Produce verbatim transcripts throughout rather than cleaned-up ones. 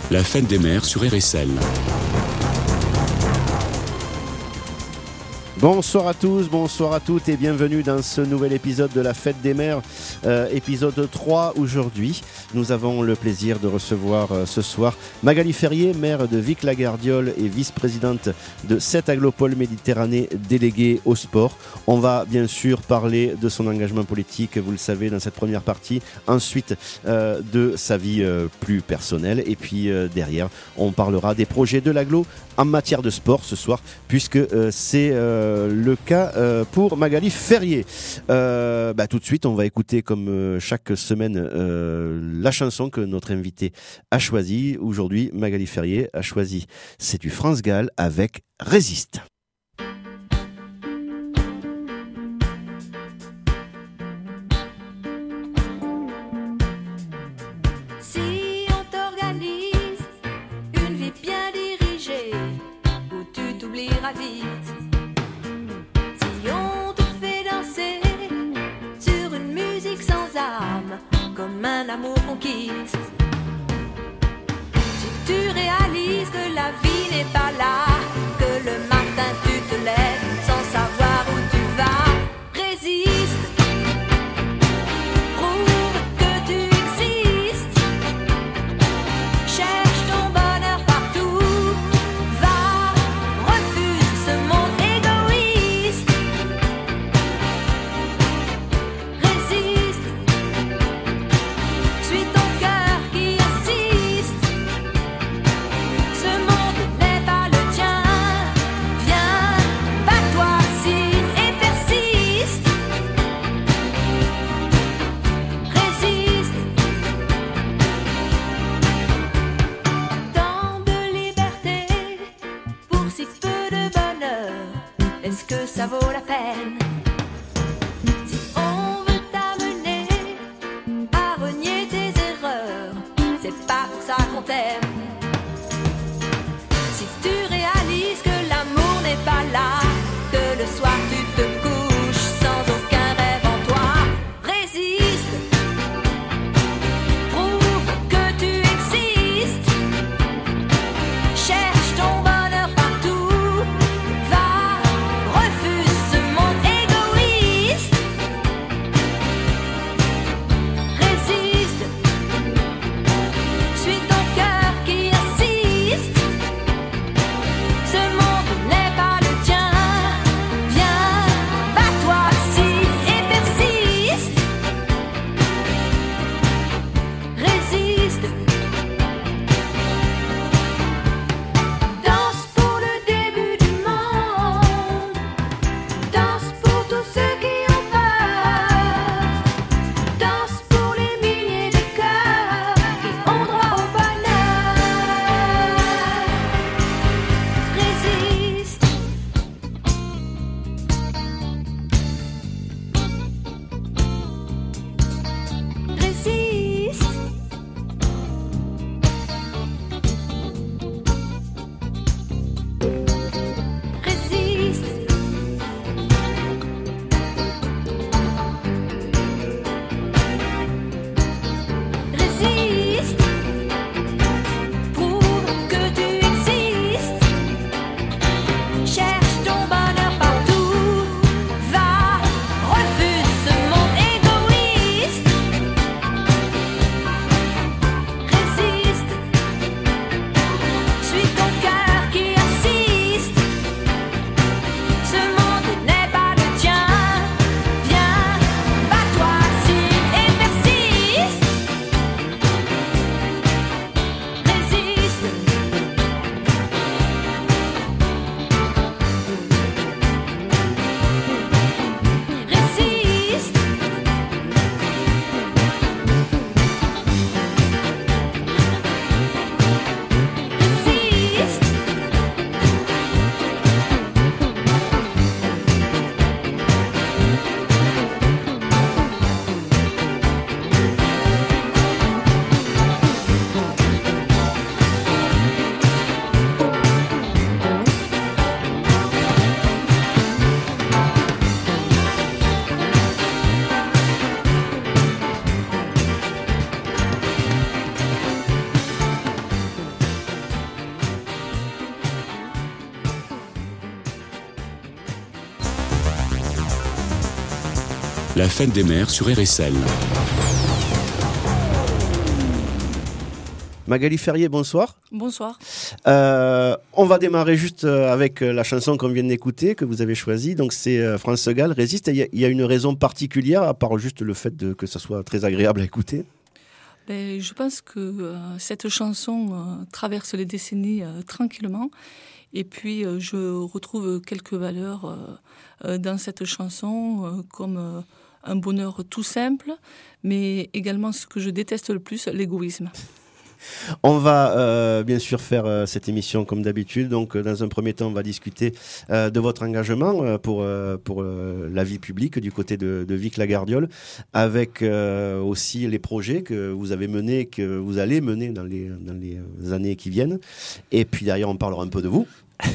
La fête des mères sur R S L. Bonsoir à tous, bonsoir à toutes et bienvenue dans ce nouvel épisode de la Fête des Mères, euh, épisode trois aujourd'hui. Nous avons le plaisir de recevoir euh, ce soir Magali Ferrier, maire de Vic-la-Gardiole et vice-présidente de sept Agglopole Méditerranée déléguée au sport. On va bien sûr parler de son engagement politique, vous le savez, dans cette première partie. Ensuite, euh, de sa vie euh, plus personnelle. Et puis euh, derrière, on parlera des projets de l'agglo en matière de sport ce soir, puisque euh, c'est... Euh, le cas euh, pour Magali Ferrier. Euh, bah, tout de suite, on va écouter comme euh, chaque semaine euh, la chanson que notre invité a choisie. Aujourd'hui, Magali Ferrier a choisi C'est du France Gall avec Résiste. Si on t'organise une vie bien dirigée où tu t'oublieras vite, comme un amour qu'on quitte. Si tu réalises que la vie n'est pas là, que le matin tu te lèves sans savoir où tu vas, résiste. Prouve que tu existes. Cherche ton bonheur partout. Va, refuse ce monde égoïste. Résiste. Suis ton cœur qui insiste. Ce monde n'est pas le tien. Viens, bats-toi, signe et persiste. Résiste. Tant de liberté pour si peu de bonheur. Est-ce que ça vaut la peine? Si on veut t'amener à renier tes erreurs, c'est pas pour ça qu'on t'aime. Si tu réalises que l'amour n'est pas là, que le soir tu te couches sans aucun rêve en toi, résiste. Prouve que tu existes. Cherche ton bonheur partout. Va, refuse ce monde égoïste. Résiste. Suis ton cœur qui La fête des mères sur R S L. Magali Ferrier, bonsoir. Bonsoir. Euh, on va démarrer juste avec la chanson qu'on vient d'écouter, que vous avez choisie. Donc c'est France Gall, Résiste. Il y, y a une raison particulière, à part juste le fait de, que ça soit très agréable à écouter? Ben, je pense que euh, cette chanson euh, traverse les décennies euh, tranquillement. Et puis euh, je retrouve quelques valeurs euh, euh, dans cette chanson, euh, comme euh, un bonheur tout simple, mais également ce que je déteste le plus, l'égoïsme. On va euh, bien sûr faire euh, cette émission comme d'habitude. Donc, euh, dans un premier temps, on va discuter euh, de votre engagement euh, pour, euh, pour euh, la vie publique du côté de, de Vic-la-Gardiole, avec euh, aussi les projets que vous avez menés, que vous allez mener dans les, dans les années qui viennent. Et puis derrière, on parlera un peu de vous.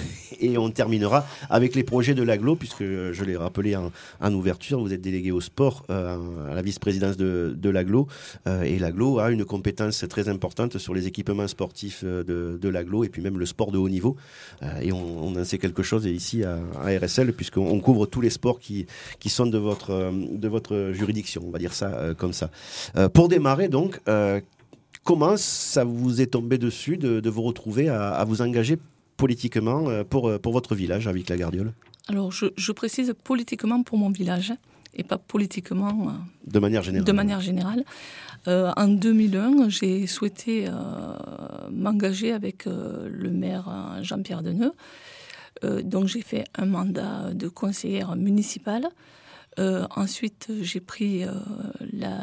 Et on terminera avec les projets de l'Aglo, puisque je l'ai rappelé en, en ouverture, vous êtes délégué au sport euh, à la vice-présidence de, de l'Aglo. Euh, et l'Aglo a une compétence très importante sur les équipements sportifs de, de l'Aglo et puis même le sport de haut niveau. Euh, et on, on en sait quelque chose ici à, à R S L, puisqu'on couvre tous les sports qui, qui sont de votre, de votre juridiction, on va dire ça euh, comme ça. Euh, pour démarrer donc, euh, comment ça vous est tombé dessus de, de vous retrouver à, à vous engager politiquement pour, pour votre village à Vic-la-Gardiole? Alors, je, je précise politiquement pour mon village et pas politiquement euh, de manière générale. De manière générale. Euh, en deux mille un, j'ai souhaité euh, m'engager avec euh, le maire Jean-Pierre Deneux. Euh, donc, j'ai fait un mandat de conseillère municipale. Euh, ensuite, j'ai pris euh, la,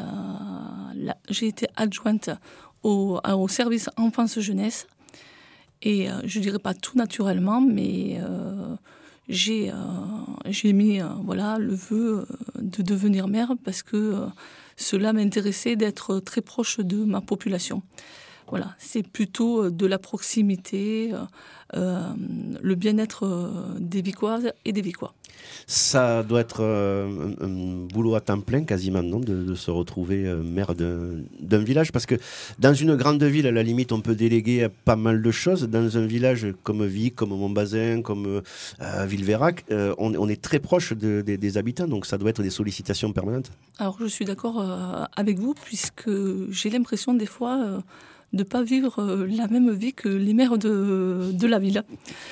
la, j'ai été adjointe au, au service enfance-jeunesse. Et euh, je ne dirais pas tout naturellement, mais euh, j'ai, euh, j'ai mis euh, voilà, le vœu de devenir maire parce que euh, cela m'intéressait d'être très proche de ma population. Voilà, c'est plutôt de la proximité, euh, euh, le bien-être des Vicoises et des Vicois. Ça doit être euh, un, un boulot à temps plein quasiment, non, de, de se retrouver euh, maire d'un, d'un village, parce que dans une grande ville, à la limite, on peut déléguer pas mal de choses. Dans un village comme Vic, comme Montbazin, comme euh, Villeveyrac, euh, on, on est très proche de, de, des habitants, donc ça doit être des sollicitations permanentes. Alors, je suis d'accord euh, avec vous, puisque j'ai l'impression des fois euh, de ne pas vivre euh, la même vie que les maires de, de la ville.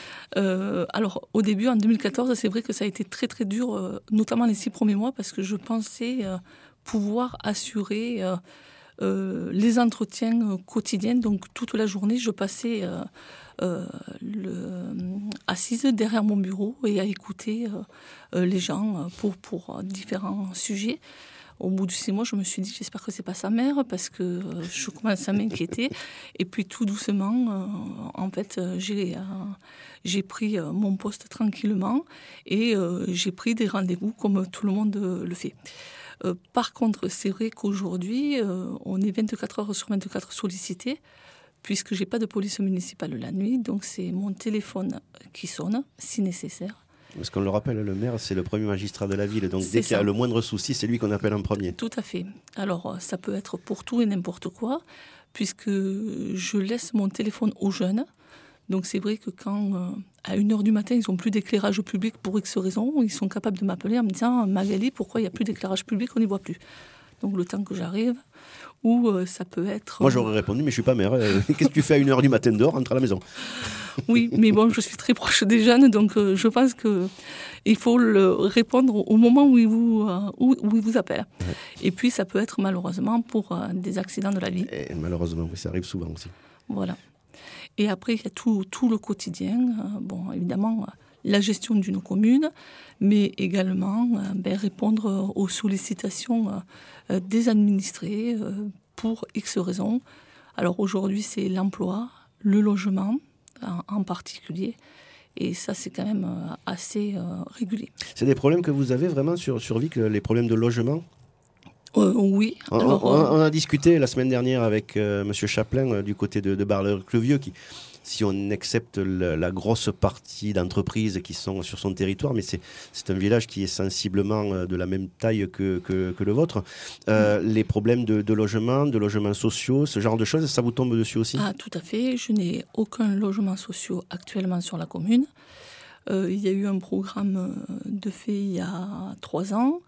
Euh, alors, au début, en deux mille quatorze, c'est vrai que ça a été très très dur, euh, notamment les six premiers mois, parce que je pensais euh, pouvoir assurer euh, euh, les entretiens euh, quotidiens. Donc, toute la journée, je passais euh, euh, le, assise derrière mon bureau et à écouter euh, euh, les gens pour, pour différents sujets. Au bout de six mois, je me suis dit, j'espère que c'est pas sa mère, parce que euh, je commence à m'inquiéter. Et puis tout doucement, euh, en fait, euh, j'ai, euh, j'ai pris euh, mon poste tranquillement et euh, j'ai pris des rendez-vous comme tout le monde euh, le fait. Euh, par contre, c'est vrai qu'aujourd'hui, euh, on est vingt-quatre heures sur vingt-quatre sollicités, puisque j'ai pas de police municipale la nuit, donc c'est mon téléphone qui sonne, si nécessaire. Parce qu'on le rappelle, le maire, c'est le premier magistrat de la ville. Donc, c'est dès qu'il y a le moindre souci, c'est lui qu'on appelle en premier. Tout à fait. Alors, ça peut être pour tout et n'importe quoi, puisque je laisse mon téléphone aux jeunes. Donc, c'est vrai que quand, euh, à une heure du matin, ils n'ont plus d'éclairage public pour X raisons, ils sont capables de m'appeler en me disant « Magali, pourquoi il n'y a plus d'éclairage public, on n'y voit plus ?» Donc, le temps que j'arrive, ou euh, ça peut être... Moi, j'aurais répondu, mais je ne suis pas mère. Qu'est-ce que tu fais à une heure du matin dehors? Rentre à la maison. Oui, mais bon, je suis très proche des jeunes, donc euh, je pense qu'il faut le répondre au moment où ils vous, euh, où, où ils vous appellent. Ouais. Et puis, ça peut être malheureusement pour euh, des accidents de la vie. Et malheureusement, oui, ça arrive souvent aussi. Voilà. Et après, il y a tout, tout le quotidien. Euh, bon, évidemment, euh, la gestion d'une commune, mais également euh, ben, répondre aux sollicitations euh, des administrés euh, pour X raisons. Alors aujourd'hui, c'est l'emploi, le logement, en particulier, et ça c'est quand même assez euh, régulier. C'est des problèmes que vous avez vraiment sur, sur Vic, les problèmes de logement? euh, Oui. On, Alors, on, on a discuté la semaine dernière avec euh, M. Chaplin euh, du côté de, de Bar-le-Vieux, qui, si on accepte la, la grosse partie d'entreprises qui sont sur son territoire, mais c'est, c'est un village qui est sensiblement de la même taille que, que, que le vôtre. Euh, mmh. Les problèmes de, de logement, de logements sociaux, ce genre de choses, ça vous tombe dessus aussi? Ah, tout à fait. Je n'ai aucun logement social actuellement sur la commune. Euh, il y a eu un programme de fait il y a trois ans.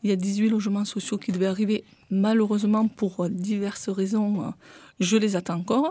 il y a dix-huit logements sociaux qui devaient arriver. Malheureusement, pour diverses raisons, je les attends encore.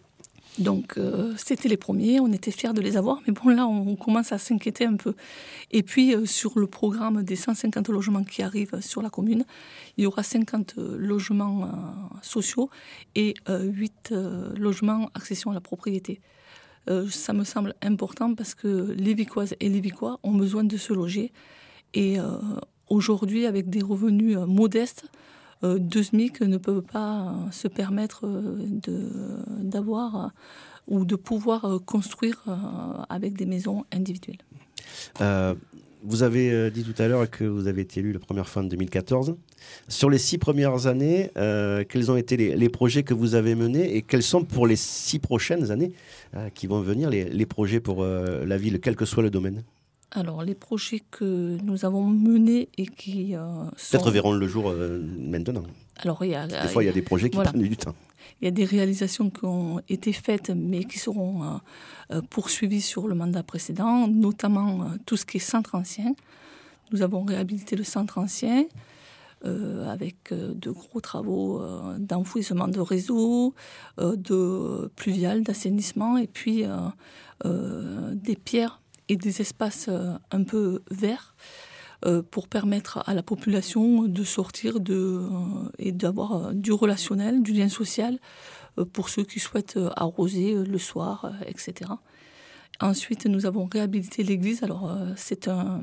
Donc, euh, c'était les premiers, on était fiers de les avoir, mais bon, là, on commence à s'inquiéter un peu. Et puis, euh, sur le programme des cent cinquante logements qui arrivent sur la commune, il y aura cinquante logements euh, sociaux et euh, huit euh, logements accession à la propriété. Euh, ça me semble important parce que les Vicoises et les Vicois ont besoin de se loger. Et euh, aujourd'hui, avec des revenus euh, modestes, Euh, deux SMIC ne peuvent pas euh, se permettre euh, de, d'avoir euh, ou de pouvoir euh, construire euh, avec des maisons individuelles. Euh, vous avez euh, dit tout à l'heure que vous avez été élu la première fois en deux mille quatorze. Sur les six premières années, euh, quels ont été les, les projets que vous avez menés et quels sont pour les six prochaines années euh, qui vont venir les, les projets pour euh, la ville, quel que soit le domaine? Alors, les projets que nous avons menés et qui euh, sont... Peut-être verront le jour euh, maintenant. Alors, il y a, des fois, il y a des projets qui voilà. prennent du temps. Il y a des réalisations qui ont été faites, mais qui seront euh, euh, poursuivies sur le mandat précédent, notamment euh, tout ce qui est centre ancien. Nous avons réhabilité le centre ancien euh, avec euh, de gros travaux euh, d'enfouissement de réseaux, euh, de pluvial, d'assainissement, et puis euh, euh, des pierres et des espaces euh, un peu verts euh, pour permettre à la population de sortir de, euh, et d'avoir euh, du relationnel, du lien social euh, pour ceux qui souhaitent euh, arroser euh, le soir, euh, et cetera. Ensuite, nous avons réhabilité l'église. Alors, euh, c'est un,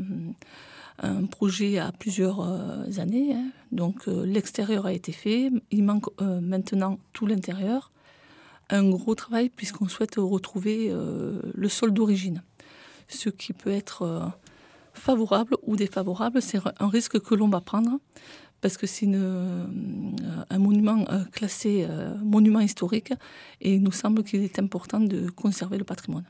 un projet à plusieurs euh, années. Hein. Donc, euh, l'extérieur a été fait. Il manque euh, maintenant tout l'intérieur. Un gros travail puisqu'on souhaite retrouver euh, le sol d'origine. Ce qui peut être euh, favorable ou défavorable, c'est un risque que l'on va prendre parce que c'est une, euh, un monument euh, classé euh, monument historique et il nous semble qu'il est important de conserver le patrimoine.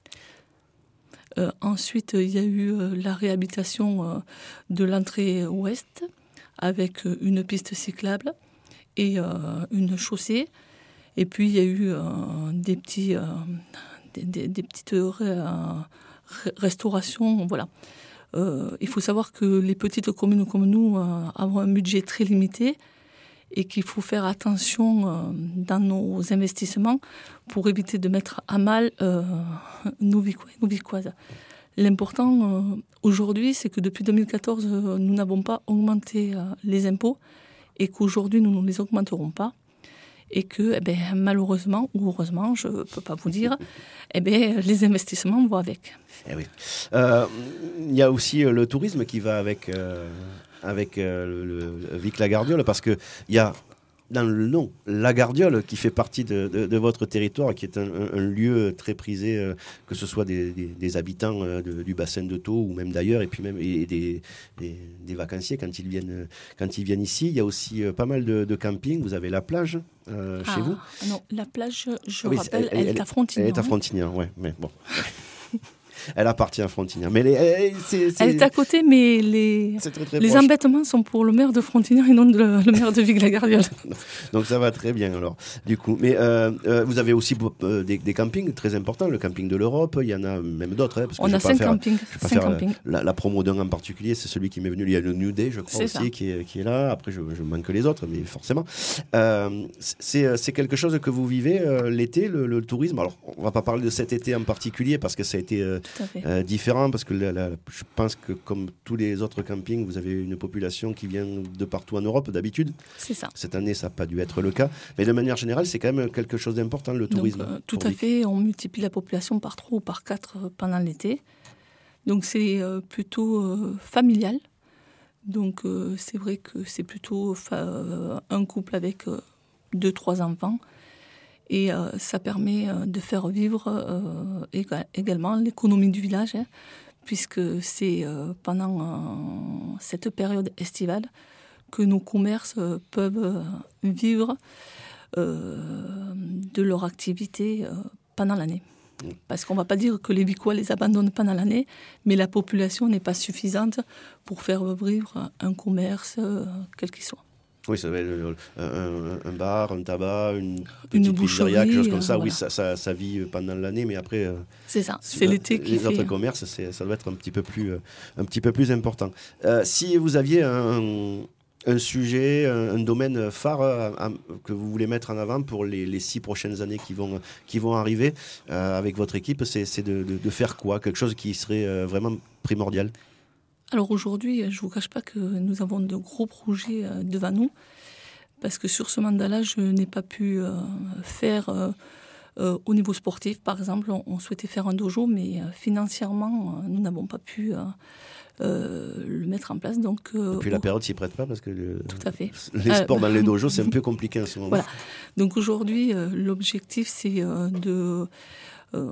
Euh, ensuite, il y a eu euh, la réhabilitation euh, de l'entrée ouest avec euh, une piste cyclable et euh, une chaussée. Et puis, il y a eu euh, des, petits, euh, des, des, des petites... Euh, restauration, voilà. Euh, il faut savoir que les petites communes comme nous euh, avons un budget très limité et qu'il faut faire attention euh, dans nos investissements pour éviter de mettre à mal euh, nos Vicois et nos Vicoises. L'important euh, aujourd'hui, c'est que depuis deux mille quatorze, euh, nous n'avons pas augmenté euh, les impôts et qu'aujourd'hui, nous ne les augmenterons pas. Et que, eh bien, malheureusement ou heureusement, je ne peux pas vous dire, eh bien, les investissements vont avec. Eh oui. Euh, il y a aussi le tourisme qui va avec, euh, avec euh, le, le Vic la Gardiole, parce qu'il y a dans le nom la Gardiole qui fait partie de, de, de votre territoire, qui est un, un, un lieu très prisé, euh, que ce soit des, des, des habitants euh, de, du bassin de Thau ou même d'ailleurs, et puis même et des, des, des vacanciers quand ils viennent, quand ils viennent ici. Il y a aussi euh, pas mal de, de camping. Vous avez la plage euh, ah, chez vous. Non, la plage, je ah oui, rappelle, elle, elle, elle est à Frontignan. Elle est à Frontignan, oui, mais bon. Elle appartient à Frontignan. Mais les, elle, c'est, c'est... elle est à côté, mais les, très, très les embêtements sont pour le maire de Frontignan et non le, le maire de Vic-la-Gardiole. Donc ça va très bien alors, du coup. Mais euh, euh, vous avez aussi euh, des, des campings très importants, le camping de l'Europe, il y en a même d'autres. Hein, parce que on a cinq faire, campings. Je ne vais pas cinq faire campings. La, la promo d'un en particulier, c'est celui qui m'est venu. Il y a le New Day, je crois c'est aussi, qui est, qui est là. Après, je, je manque les autres, mais forcément. Euh, c'est, c'est quelque chose que vous vivez euh, l'été, le, le tourisme. Alors, on ne va pas parler de cet été en particulier parce que ça a été euh, euh, différent. Parce que la, la, je pense que comme tous les autres campings, vous avez une population qui vient de partout en Europe d'habitude. C'est ça. Cette année, ça n'a pas dû être le cas. Mais de manière générale, c'est quand même quelque chose d'important, le tourisme. Donc, euh, tout à fait. On multiplie la population par trois ou par quatre euh, pendant l'été. Donc c'est euh, plutôt euh, familial. Donc euh, c'est vrai que c'est plutôt euh, un couple avec euh, deux, trois enfants. Et euh, ça permet euh, de faire vivre euh, éga- également l'économie du village, hein, puisque c'est euh, pendant euh, cette période estivale que nos commerces euh, peuvent euh, vivre euh, de leur activité euh, pendant l'année. Parce qu'on ne va pas dire que les Vicois les abandonnent pendant l'année, mais la population n'est pas suffisante pour faire vivre un commerce, euh, quel qu'il soit. Oui, ça va être un, un bar, un tabac, une Une petite pizzeria, quelque chose comme ça. euh, Oui, voilà. ça, ça, ça vit pendant l'année, mais après, euh, C'est ça, si- c'est l'été qui les fait. autres commerces, c'est, ça doit être un petit peu plus, euh, un petit peu plus important. Euh, si vous aviez un, un sujet, un, un domaine phare euh, à- que vous voulez mettre en avant pour les, les six prochaines années qui vont, qui vont arriver euh, avec votre équipe, c'est, c'est de, de- de faire quoi? Quelque chose qui serait euh, vraiment primordial? Alors aujourd'hui, je ne vous cache pas que nous avons de gros projets euh, devant nous, parce que sur ce mandat-là, je n'ai pas pu euh, faire euh, euh, au niveau sportif. Par exemple, on, on souhaitait faire un dojo, mais euh, financièrement, euh, nous n'avons pas pu euh, euh, le mettre en place. Donc, euh, Et puis la au- période s'y prête pas parce que le- Tout à fait. les Euh, sports dans les dojos, c'est un peu compliqué en ce moment. Voilà. Donc aujourd'hui, euh, l'objectif, c'est euh, de euh,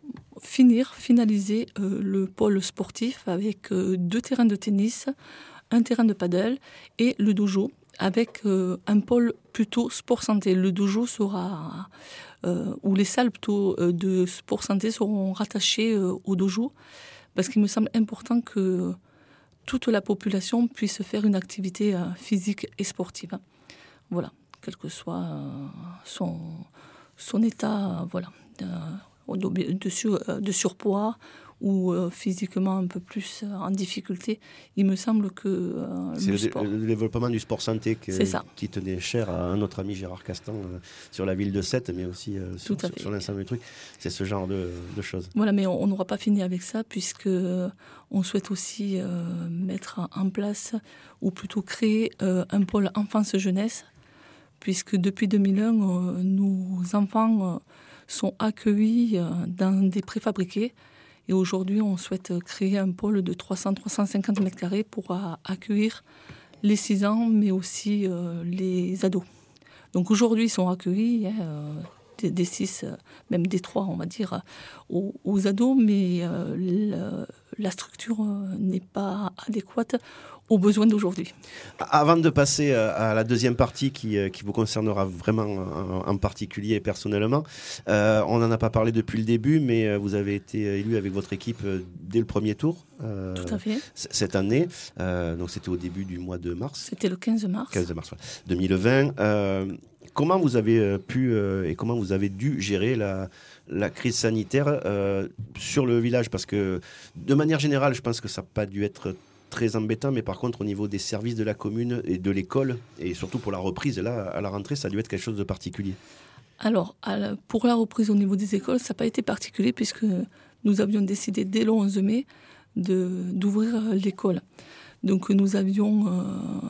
finir, finaliser euh, le pôle sportif avec euh, deux terrains de tennis, un terrain de paddle et le dojo avec euh, un pôle plutôt sport santé. Le dojo sera, euh, ou les salles plutôt euh, de sport santé seront rattachées euh, au dojo, parce qu'il me semble important que toute la population puisse faire une activité euh, physique et sportive. Voilà, quel que soit euh, son, son état, euh, voilà, euh, de, de, sur- euh, de surpoids ou euh, physiquement un peu plus euh, en difficulté. Il me semble que euh, C'est le le, sport... le développement du sport santé que- C'est ça. qui tenait cher à un autre ami Gérard Castan euh, sur la ville de Sète, mais aussi euh, sur, Tout à sur, fait. sur l'ensemble du truc. C'est ce genre de, de choses. Voilà, mais on on n'aura pas fini avec ça, puisque euh, on souhaite aussi euh, mettre en place, ou plutôt créer euh, un pôle enfance-jeunesse, puisque depuis deux mille un, euh, nos enfants euh, sont accueillis euh, dans des préfabriqués. Et aujourd'hui, on souhaite créer un pôle de trois cents à trois cent cinquante mètres carrés pour euh, accueillir les six ans, mais aussi euh, les ados. Donc aujourd'hui, ils sont accueillis, hein, euh, des, des six, euh, même des trois, on va dire, euh, aux, aux ados, mais euh, le- la structure euh, n'est pas adéquate aux besoins d'aujourd'hui. Avant de passer euh, à la deuxième partie qui, euh, qui vous concernera vraiment en, en particulier et personnellement, euh, on n'en a pas parlé depuis le début, mais euh, vous avez été élu avec votre équipe euh, dès le premier tour euh, Tout à fait. c- cette année. Euh, donc c'était au début du mois de mars. C'était le quinze mars. quinze mars ouais, deux mille vingt. Euh, comment vous avez euh, pu euh, et comment vous avez dû gérer la, la crise sanitaire euh, sur le village? Parce que de manière générale, je pense que ça n'a pas dû être très embêtant, mais par contre au niveau des services de la commune et de l'école, et surtout pour la reprise, là, à la rentrée, ça a dû être quelque chose de particulier. Alors, à la- pour la reprise au niveau des écoles, ça n'a pas été particulier puisque nous avions décidé dès le onze mai de, d'ouvrir euh, l'école. Donc, nous avions euh,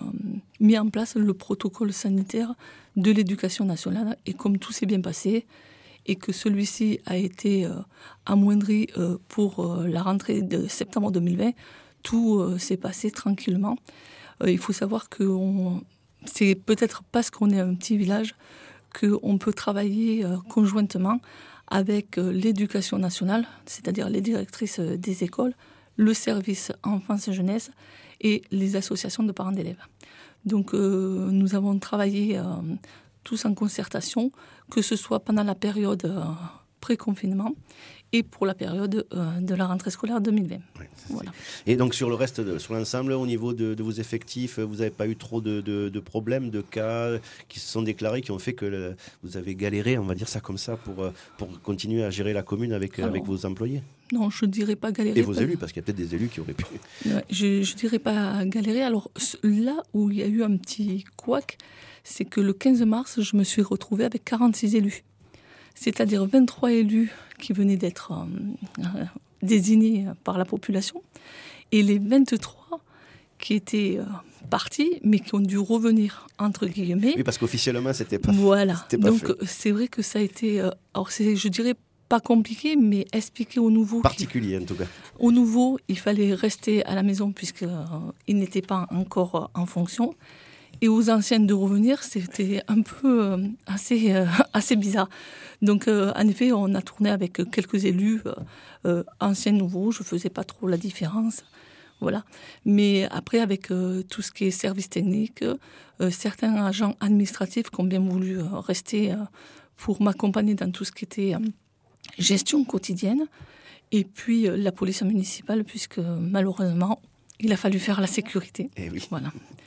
mis en place le protocole sanitaire de l'éducation nationale. Et comme tout s'est bien passé et que celui-ci a été euh, amoindri euh, pour euh, la rentrée de septembre deux mille vingt, tout euh, s'est passé tranquillement. Euh, il faut savoir que on, c'est peut-être parce qu'on est un petit village qu'on peut travailler euh, conjointement avec euh, l'éducation nationale, c'est-à-dire les directrices euh, des écoles, le service enfance et jeunesse et les associations de parents d'élèves. Donc euh, nous avons travaillé euh, tous en concertation, que ce soit pendant la période euh, pré-confinement et pour la période euh, de la rentrée scolaire deux mille vingt. Ouais, ça, Voilà. c'est- Et donc sur le reste, de- sur l'ensemble, au niveau de, de vos effectifs, vous n'avez pas eu trop de, de- de problèmes, de cas qui se sont déclarés, qui ont fait que le- vous avez galéré, on va dire ça comme ça, pour, euh, pour continuer à gérer la commune avec, Alors, avec vos employés Non, je ne dirais pas galérer. et vos parce- élus, parce qu'il y a peut-être des élus qui auraient pu. Ouais, je ne dirais pas galérer. Alors ce- là où il y a eu un petit couac, c'est que le quinze mars, je me suis retrouvée avec quarante-six élus. C'est-à-dire vingt-trois élus qui venaient d'être euh, euh, désignés par la population et les vingt-trois qui étaient euh, partis mais qui ont dû revenir, entre guillemets. Oui, parce qu'officiellement, c'était pas. Voilà. c'était pas Donc fait. euh, c'est vrai que ça a été, euh, alors c'est, je dirais pas compliqué, mais expliquer aux nouveaux. qu'il- Particulier en tout cas. Aux nouveaux, il fallait rester à la maison puisqu'ils n'étaient pas encore euh, en fonction. Et aux anciennes de revenir, c'était un peu euh, assez, euh, assez bizarre. Donc, euh, en effet, on a tourné avec quelques élus, euh, euh, anciens, nouveaux. Je ne faisais pas trop la différence. Voilà. Mais après, avec euh, tout ce qui est service technique, euh, certains agents administratifs qui ont bien voulu euh, rester euh, pour m'accompagner dans tout ce qui était euh, gestion quotidienne. Et puis, euh, la police municipale, puisque malheureusement, il a fallu faire la sécurité. Eh oui. Voilà.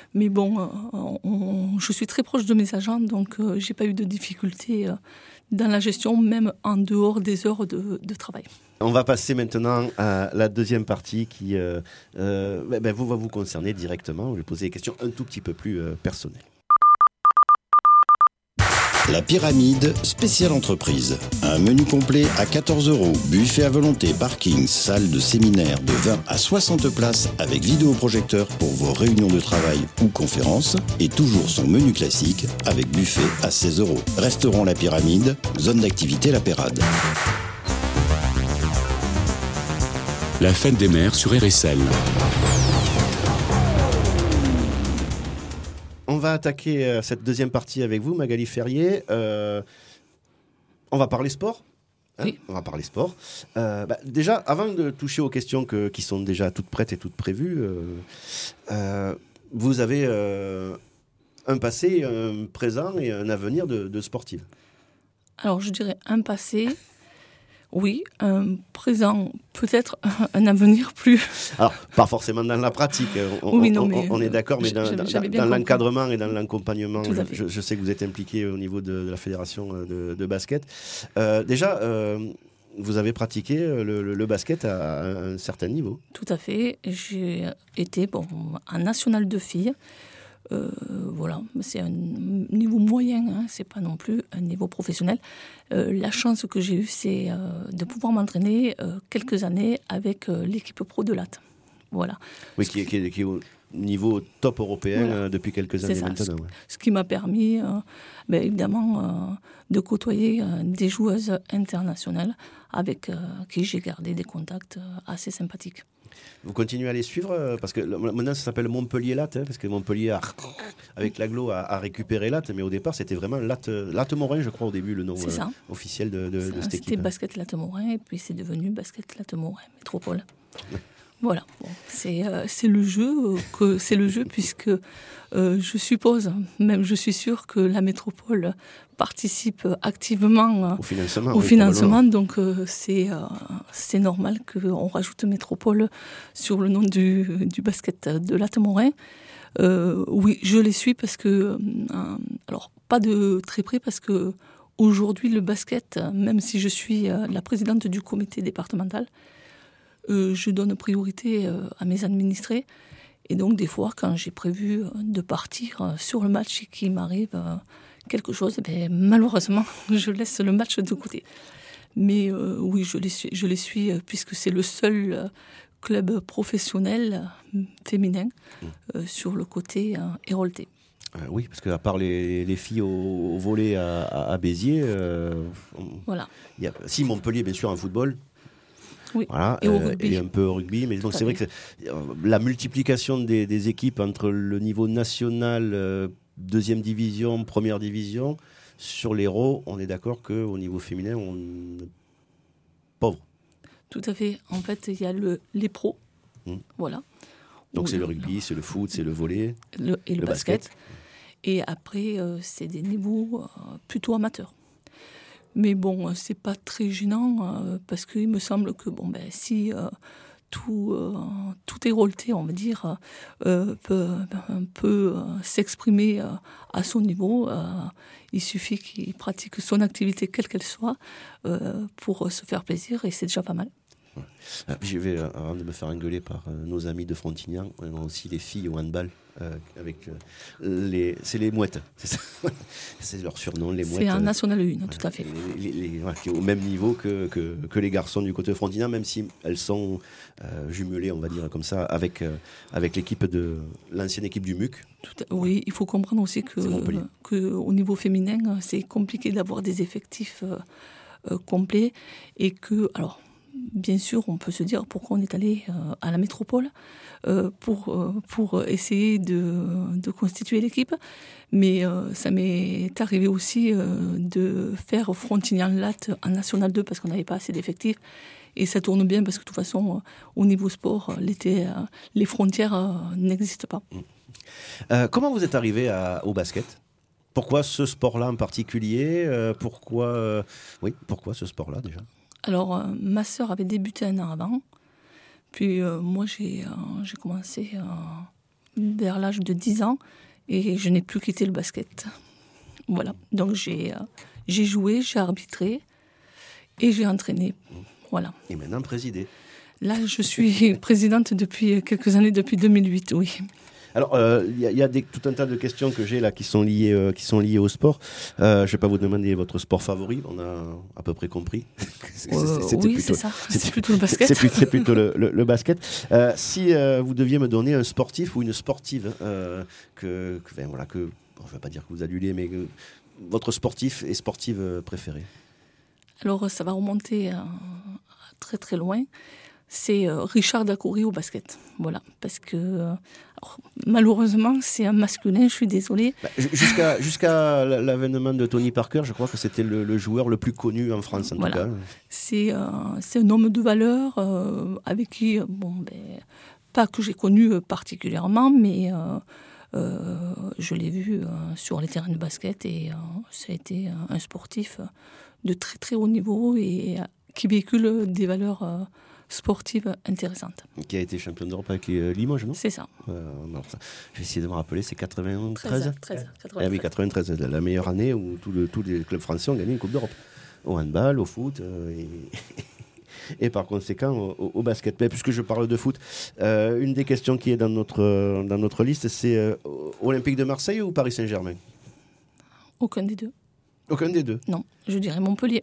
Mais bon, euh, on, je suis très proche de mes agents, donc euh, j'ai pas eu de difficultés euh, dans la gestion, même en dehors des heures de, de travail. On va passer maintenant à la deuxième partie qui euh, euh, ben, vous va vous concerner directement. Je vais poser des questions un tout petit peu plus euh, personnelles. La Pyramide, spéciale entreprise. Un menu complet à quatorze euros, buffet à volonté, parking, salle de séminaire de vingt à soixante places avec vidéoprojecteur pour vos réunions de travail ou conférences et toujours son menu classique avec buffet à seize euros. Restaurant La Pyramide, zone d'activité La Pérade. La fête des mères sur R S L. On va attaquer euh, cette deuxième partie avec vous, Magali Ferrier. Euh, on va parler sport. Hein, oui. On va parler sport. Euh, bah, déjà, avant de toucher aux questions que, qui sont déjà toutes prêtes et toutes prévues, euh, euh, vous avez euh, un passé, un présent et un avenir de, de sportive. Alors, je dirais un passé, oui, un présent, peut-être un avenir plus... Alors, pas forcément dans la pratique, on, oui, non, on, mais on est d'accord, mais dans, j'avais, j'avais dans, dans l'encadrement et dans l'accompagnement, je, je sais que vous êtes impliqué au niveau de, de la fédération de, de basket. Euh, déjà, euh, vous avez pratiqué le, le, le basket à, à un certain niveau. Tout à fait. J'ai été bon, en national de filles. Euh, voilà, c'est un niveau moyen, hein, c'est pas non plus un niveau professionnel. Euh, la chance que j'ai eue, c'est euh, de pouvoir m'entraîner euh, quelques années avec euh, l'équipe pro de L A T. Voilà. Oui, qui est, qui, est, qui est au niveau top européen voilà. euh, depuis quelques années ça, maintenant. Ce, ouais. ce qui m'a permis, euh, ben, évidemment, euh, de côtoyer euh, des joueuses internationales avec euh, qui j'ai gardé des contacts euh, assez sympathiques. Vous continuez à les suivre euh, parce que maintenant ça s'appelle Montpellier L A T, hein, parce que Montpellier a, avec l'Aglo a, a récupéré L A T, mais au départ c'était vraiment L A T, L A T Morin, je crois au début le nom euh, officiel de, de, de cette équipe. C'était Basket L A T Morin et puis c'est devenu Basket L A T Morin Métropole. Voilà, bon, c'est, euh, c'est le jeu, euh, que, c'est le jeu puisque euh, je suppose, même je suis sûre que la métropole participe activement euh, au financement. Au oui, financement donc euh, c'est, euh, c'est normal qu'on rajoute métropole sur le nom du, du basket de L A T Morin. Euh, oui, je les suis parce que, euh, alors pas de très près parce que aujourd'hui le basket, même si je suis euh, la présidente du comité départemental, Euh, je donne priorité euh, à mes administrés. Et donc, des fois, quand j'ai prévu de partir euh, sur le match et qu'il m'arrive euh, quelque chose, eh bien, malheureusement, je laisse le match de côté. Mais euh, oui, je les suis, je les suis euh, puisque c'est le seul euh, club professionnel euh, féminin euh, sur le côté euh, héroltais. Euh, oui, parce qu'à part les, les filles au, au volley à, à, à Béziers, euh, on, voilà. Y a, si Montpellier, bien sûr, en football. Oui, voilà, et, au euh, rugby. et un peu au rugby. Mais donc c'est vrai que euh, la multiplication des, des équipes entre le niveau national, euh, deuxième division, première division, sur l'Hérault, on est d'accord qu'au niveau féminin, on est pauvre. Tout à fait. En fait, il y a le, les pros. Hum. Voilà. Donc Où c'est le, le rugby, c'est le foot, c'est le volley. Le, et le, le basket. basket. Et après, euh, c'est des niveaux euh, plutôt amateurs. Mais bon, c'est pas très gênant euh, parce qu'il me semble que bon, ben, si euh, tout, euh, tout héroltais, on va dire, euh, peut, peut euh, s'exprimer euh, à son niveau, euh, il suffit qu'il pratique son activité, quelle qu'elle soit, euh, pour se faire plaisir et c'est déjà pas mal. Ouais. Je vais, euh, avant de me faire engueuler par euh, nos amis de Frontignan, on a aussi les filles au handball. Euh, avec euh, les, c'est les mouettes, c'est, ça. C'est leur surnom, les mouettes. C'est un national un, euh, tout à fait. Les, les, les, voilà, qui est au même niveau que, que, que les garçons du côté de Frontignan, même si elles sont euh, jumelées, on va dire comme ça, avec, euh, avec l'équipe de l'ancienne équipe du M U C. Tout à, oui, il faut comprendre aussi que, euh, que au niveau féminin, c'est compliqué d'avoir des effectifs euh, euh, complets et que, alors. Bien sûr, on peut se dire pourquoi on est allé euh, à la métropole euh, pour, euh, pour essayer de, de constituer l'équipe. Mais euh, ça m'est arrivé aussi euh, de faire Frontignan-L A T en National deux parce qu'on n'avait pas assez d'effectifs. Et ça tourne bien parce que de toute façon, euh, au niveau sport, l'été, euh, les frontières euh, n'existent pas. Euh, comment vous êtes arrivé à, au basket ? Pourquoi ce sport-là en particulier ? euh, pourquoi, euh, oui, pourquoi ce sport-là déjà ? Alors, euh, ma sœur avait débuté un an avant. Puis euh, moi, j'ai, euh, j'ai commencé euh, vers l'âge de dix ans et je n'ai plus quitté le basket. Voilà, donc j'ai, euh, j'ai joué, j'ai arbitré et j'ai entraîné. Voilà. Et maintenant présidé. Là, je suis présidente depuis quelques années, depuis deux mille huit, oui. Alors, il euh, y a, y a des, tout un tas de questions que j'ai là qui sont liées, euh, qui sont liées au sport. Euh, je ne vais pas vous demander votre sport favori, on a à peu près compris. c'est, euh, oui, plutôt, c'est ça, c'est plutôt le basket. C'est, c'est, c'est plutôt le, le, le basket. Euh, si euh, vous deviez me donner un sportif ou une sportive, euh, que, que, ben, voilà, que bon, je ne vais pas dire que vous adulez, mais que, votre sportif et sportive préférée. Alors, ça va remonter euh, très très loin. C'est euh, Richard Dacoury au basket. Voilà, parce que euh, alors, malheureusement, c'est un masculin, je suis désolée. Bah, jusqu'à, jusqu'à l'avènement de Tony Parker, je crois que c'était le, le joueur le plus connu en France, en voilà. tout cas. C'est, euh, c'est un homme de valeur euh, avec qui, bon, ben, pas que j'ai connu particulièrement, mais euh, euh, je l'ai vu euh, sur les terrains de basket et euh, ça a été un sportif de très très haut niveau et euh, qui véhicule des valeurs euh, sportive intéressante. Qui a été champion d'Europe avec les, euh, Limoges, non ? C'est ça. Euh, alors ça. Je vais essayer de me rappeler, c'est quatre-vingt-treize treize, quatre-vingt-treize. Ah oui, quatre-vingt-treize, la, la meilleure année où tous le, tous les clubs français ont gagné une Coupe d'Europe. Au handball, au foot euh, et, et par conséquent au, au basket. Mais puisque je parle de foot, euh, une des questions qui est dans notre, dans notre liste, c'est euh, Olympique de Marseille ou Paris Saint-Germain ? Aucun des deux. Aucun des deux ? Non, je dirais Montpellier.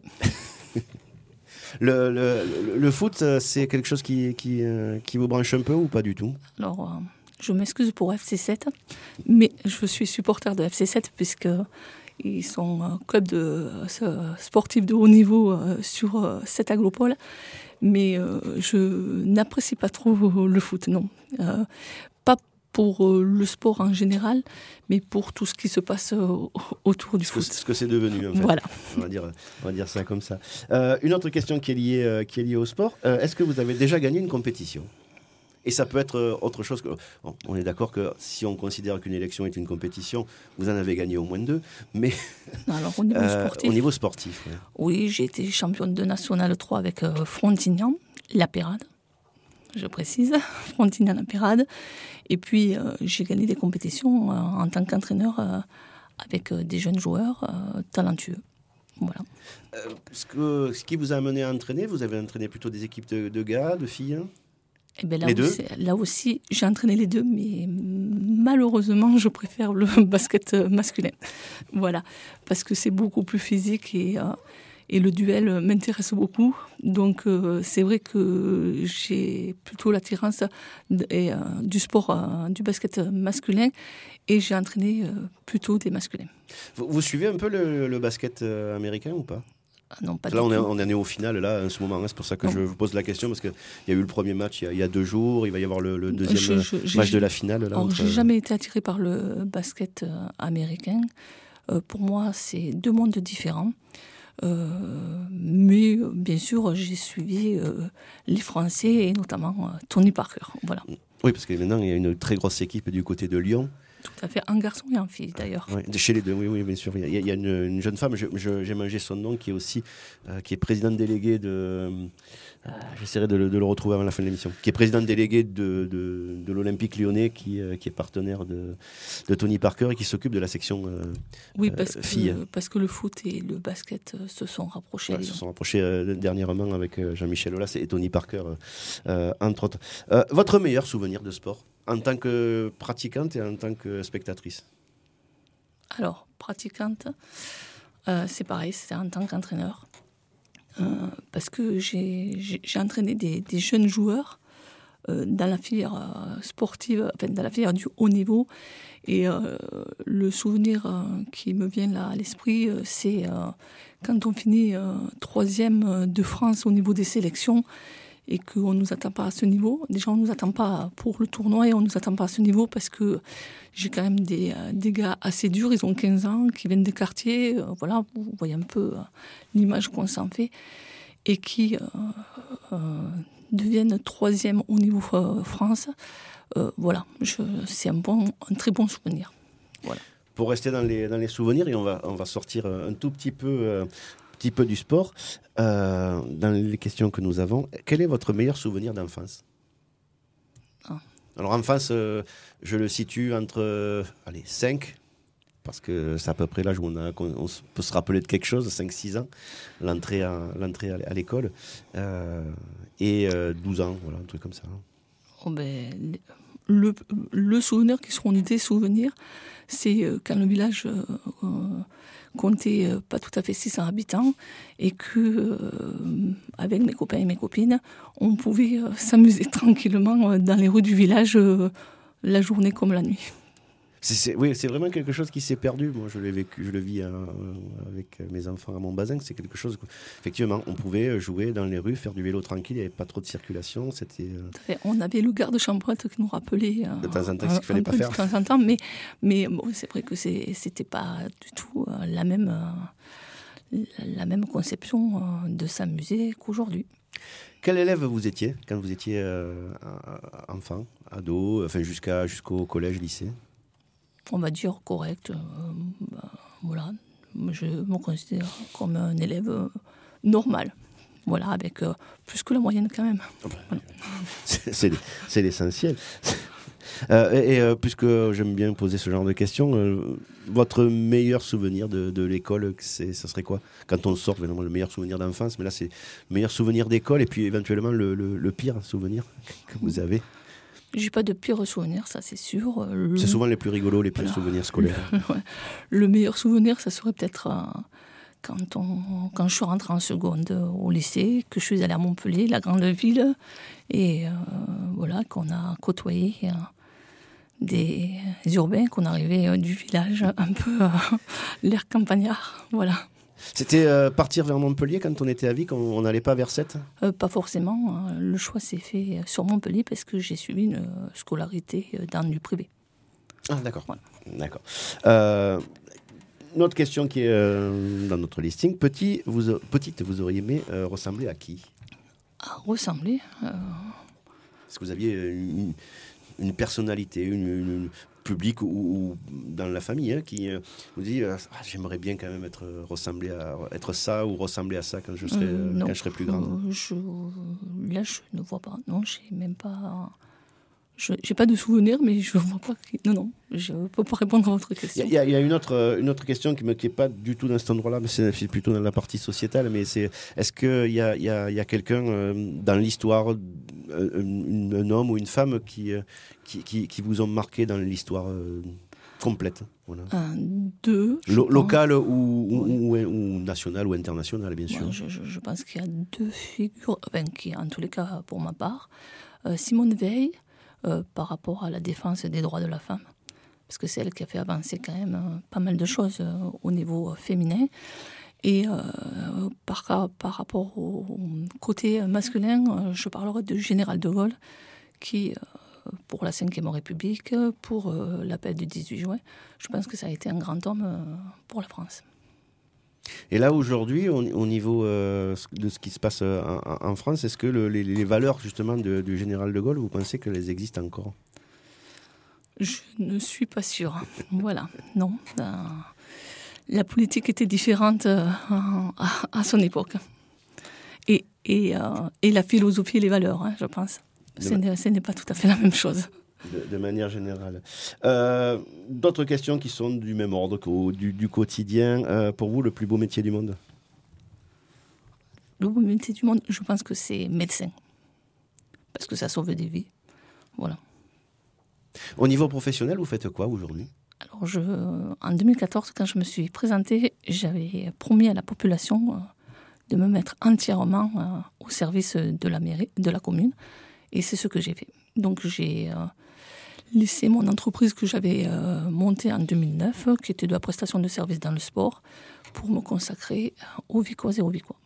Le, le, le foot, c'est quelque chose qui, qui, euh, qui vous branche un peu ou pas du tout ? Alors, euh, je m'excuse pour F C sept, mais je suis supporter de F C sept puisqu'ils sont un club de, euh, sportif de haut niveau euh, sur euh, cette aglopole. Mais euh, je n'apprécie pas trop le foot, non. Euh, pas pour euh, le sport en général, mais pour tout ce qui se passe euh, autour du ce foot. Que, ce que c'est devenu, en fait. Voilà. On va dire, on va dire ça comme ça. Euh, une autre question qui est liée, euh, qui est liée au sport. Euh, est-ce que vous avez déjà gagné une compétition ? Et ça peut être euh, autre chose que... Bon, on est d'accord que si on considère qu'une élection est une compétition, vous en avez gagné au moins deux, mais... Alors, au niveau euh, sportif... Au niveau sportif, ouais. Oui, j'ai été championne de National trois avec euh, Frontignan, La Pérade. Je précise, Frontignan La Pérade. Et puis, euh, j'ai gagné des compétitions euh, en tant qu'entraîneur euh, avec euh, des jeunes joueurs euh, talentueux. Voilà. Euh, ce, que, ce qui vous a amené à entraîner, vous avez entraîné plutôt des équipes de, de gars, de filles ? Et ben là, les deux aussi, là aussi, j'ai entraîné les deux, mais malheureusement, je préfère le basket masculin. Voilà, parce que c'est beaucoup plus physique et... Euh, Et le duel m'intéresse beaucoup. Donc, euh, c'est vrai que j'ai plutôt l'attirance d- et, euh, du sport, euh, du basket masculin. Et j'ai entraîné euh, plutôt des masculins. Vous, vous suivez un peu le, le basket euh, américain ou pas ? Ah non, pas Là, du on est, tout. on est au final, là, en ce moment. Hein, c'est pour ça que Non. je vous pose la question, parce qu'il y a eu le premier match il y a, il y a deux jours. Il va y avoir le, le deuxième Je- je- j'ai- match de la finale. Là, Alors, entre... j'ai jamais été attirée par le basket euh, américain. Euh, pour moi, c'est deux mondes différents. Euh, mais euh, bien sûr, j'ai suivi euh, les Français et notamment euh, Tony Parker. Voilà. Oui, parce que maintenant, il y a une très grosse équipe du côté de Lyon. Tout à fait, en garçon et en fille d'ailleurs. Ouais, chez les deux, oui, oui, bien sûr. Il y a, il y a une, une jeune femme, je, je, j'ai mangé son nom, qui est aussi euh, qui est présidente déléguée de. Euh, j'essaierai de le, de le retrouver avant la fin de l'émission. Qui est présidente déléguée de, de, de l'Olympique Lyonnais, qui, euh, qui est partenaire de, de Tony Parker et qui s'occupe de la section euh, Oui, parce, euh, que, filles. parce que le foot et le basket euh, se sont rapprochés. Ouais, ils se sont rapprochés euh, dernièrement avec euh, Jean-Michel Aulas et Tony Parker, euh, euh, entre autres. Euh, votre meilleur souvenir de sport, en tant que pratiquante et en tant que spectatrice ? Alors, pratiquante, euh, c'est pareil, c'était en tant qu'entraîneur. Euh, parce que j'ai, j'ai, j'ai entraîné des, des jeunes joueurs euh, dans la filière euh, sportive, enfin dans la filière du haut niveau. Et euh, le souvenir euh, qui me vient là à l'esprit, euh, c'est euh, quand on finit euh, troisième de France au niveau des sélections et qu'on ne nous attend pas à ce niveau. Déjà, on ne nous attend pas pour le tournoi et on ne nous attend pas à ce niveau parce que j'ai quand même des, des gars assez durs, ils ont quinze ans, qui viennent des quartiers, euh, voilà, vous voyez un peu euh, l'image qu'on s'en fait, et qui euh, euh, deviennent troisième au niveau euh, France. Euh, voilà, je, c'est un, bon, un très bon souvenir. Voilà. Pour rester dans les, dans les souvenirs, et on va, on va sortir un tout petit peu, euh, petit peu du sport, euh, dans les questions que nous avons, quel est votre meilleur souvenir d'enfance ? Ah. Alors en face, euh, je le situe entre euh, allez, cinq, parce que c'est à peu près l'âge où on, a, on, on peut se rappeler de quelque chose, cinq six ans, l'entrée à, l'entrée à l'école, euh, et euh, douze ans, voilà, un truc comme ça. Oh ben, le, le souvenir qui seront des souvenirs, c'est euh, quand le village euh, euh, comptait euh, pas tout à fait six cents habitants et que, euh, avec mes copains et mes copines, on pouvait euh, s'amuser tranquillement euh, dans les rues du village euh, la journée comme la nuit. C'est, c'est, oui, c'est vraiment quelque chose qui s'est perdu. Moi, je l'ai vécu, je le vis euh, avec mes enfants à Montbazin. C'est quelque chose où, effectivement, on pouvait jouer dans les rues, faire du vélo tranquille. Il n'y avait pas trop de circulation. C'était. Euh... On avait le garde chambrette qui nous rappelait euh, de temps en temps ce qu'il fallait pas faire. De temps en temps, mais mais bon, c'est vrai que c'est, c'était pas du tout euh, la même euh, la même conception euh, de s'amuser qu'aujourd'hui. Quel élève vous étiez quand vous étiez euh, enfant, ado, enfin jusqu'à jusqu'au collège, lycée? On va dire correct. Euh, bah, voilà, je me considère comme un élève euh, normal. Voilà, avec euh, plus que la moyenne quand même. Voilà. C'est, c'est, c'est l'essentiel. euh, et et euh, puisque j'aime bien poser ce genre de questions, euh, votre meilleur souvenir de, de l'école, c'est, ça serait quoi? Quand on sort, évidemment, le meilleur souvenir d'enfance, mais là c'est le meilleur souvenir d'école et puis éventuellement le, le, le pire souvenir que vous avez. J'ai pas de pire souvenir, ça c'est sûr. Le... C'est souvent les plus rigolos, les pires voilà. souvenirs scolaires. Le, ouais. Le meilleur souvenir, ça serait peut-être euh, quand, on, quand je suis rentrée en seconde au lycée, que je suis allée à Montpellier, la grande ville, et euh, voilà, qu'on a côtoyé euh, des urbains, qu'on arrivait euh, du village, un peu euh, l'air campagnard, voilà. C'était euh, partir vers Montpellier quand on était à Vic, on n'allait pas vers Sète? euh, Pas forcément. Le choix s'est fait sur Montpellier parce que j'ai suivi une scolarité dans du privé. Ah d'accord. Voilà. D'accord. Euh, une autre question qui est euh, dans notre listing. Petit, vous, petite, vous auriez aimé euh, ressembler à qui? À ressembler euh... Est-ce que vous aviez une, une personnalité, une... une public ou, ou dans la famille hein, qui euh, vous dit euh, ah, j'aimerais bien quand même être euh, ressembler à être ça ou ressembler à ça quand je serai euh, non, quand je serai plus grande. Euh, je, là je ne vois pas. Non, j'ai même pas. Je, j'ai pas de souvenir, mais je vois pas. Que... Non, non, je peux pas répondre à votre question. Il y, y, y a une autre une autre question qui me qui est pas du tout dans cet endroit-là, mais c'est, c'est plutôt dans la partie sociétale. Mais c'est est-ce que il y a il y a il y a quelqu'un euh, dans l'histoire, un, un homme ou une femme qui qui qui, qui vous ont marqué dans l'histoire euh, complète, voilà. Un, deux. Lo- local ou, ou, oui. ou, ou national ou international, bien sûr. Ouais, je, je, je pense qu'il y a deux figures, enfin, qui, en tous les cas pour ma part, euh, Simone Veil. Euh, par rapport à la défense des droits de la femme, parce que c'est elle qui a fait avancer quand même euh, pas mal de choses euh, au niveau euh, féminin. Et euh, par, par rapport au côté masculin, euh, je parlerai du général de Gaulle, qui, euh, pour la cinquième République, pour euh, l'appel du dix-huit juin, je pense que ça a été un grand homme euh, pour la France. Et là, aujourd'hui, au, au niveau euh, de ce qui se passe en, en France, est-ce que le, les, les valeurs, justement, de, du général de Gaulle, vous pensez qu'elles existent encore? Je ne suis pas sûre. Voilà, non. Euh, la politique était différente euh, à, à son époque. Et, et, euh, et la philosophie et les valeurs, hein, je pense. Ce n'est, ce n'est pas tout à fait la même chose. De, de manière générale. Euh, d'autres questions qui sont du même ordre qu'au du, du quotidien. Euh, pour vous, le plus beau métier du monde? Le beau métier du monde, je pense que c'est médecin. Parce que ça sauve des vies. Voilà. Au niveau professionnel, vous faites quoi aujourd'hui? Alors, je, en deux mille quatorze, quand je me suis présentée, j'avais promis à la population euh, de me mettre entièrement euh, au service de la mairie, de la commune. Et c'est ce que j'ai fait. Donc, j'ai... Euh, laissé mon entreprise que j'avais euh, montée en deux mille neuf, qui était de la prestation de services dans le sport, pour me consacrer aux Vicoises et aux Vicois.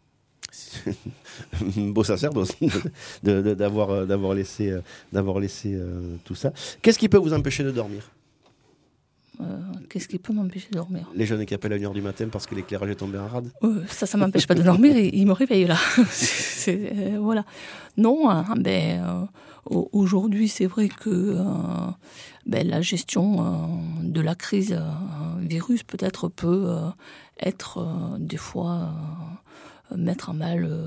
Beau sacerdoce de, de, d'avoir, d'avoir laissé, d'avoir laissé euh, tout ça. Qu'est-ce qui peut vous empêcher de dormir? euh, Qu'est-ce qui peut m'empêcher de dormir? Les jeunes qui appellent à une heure du matin parce que l'éclairage est tombé en rade. euh, Ça, ça m'empêche pas de dormir, et ils me réveillent là. c'est, euh, voilà. Non, hein, ben... Euh, aujourd'hui, c'est vrai que euh, ben, la gestion euh, de la crise euh, virus peut-être peut euh, être euh, des fois euh, mettre à mal euh,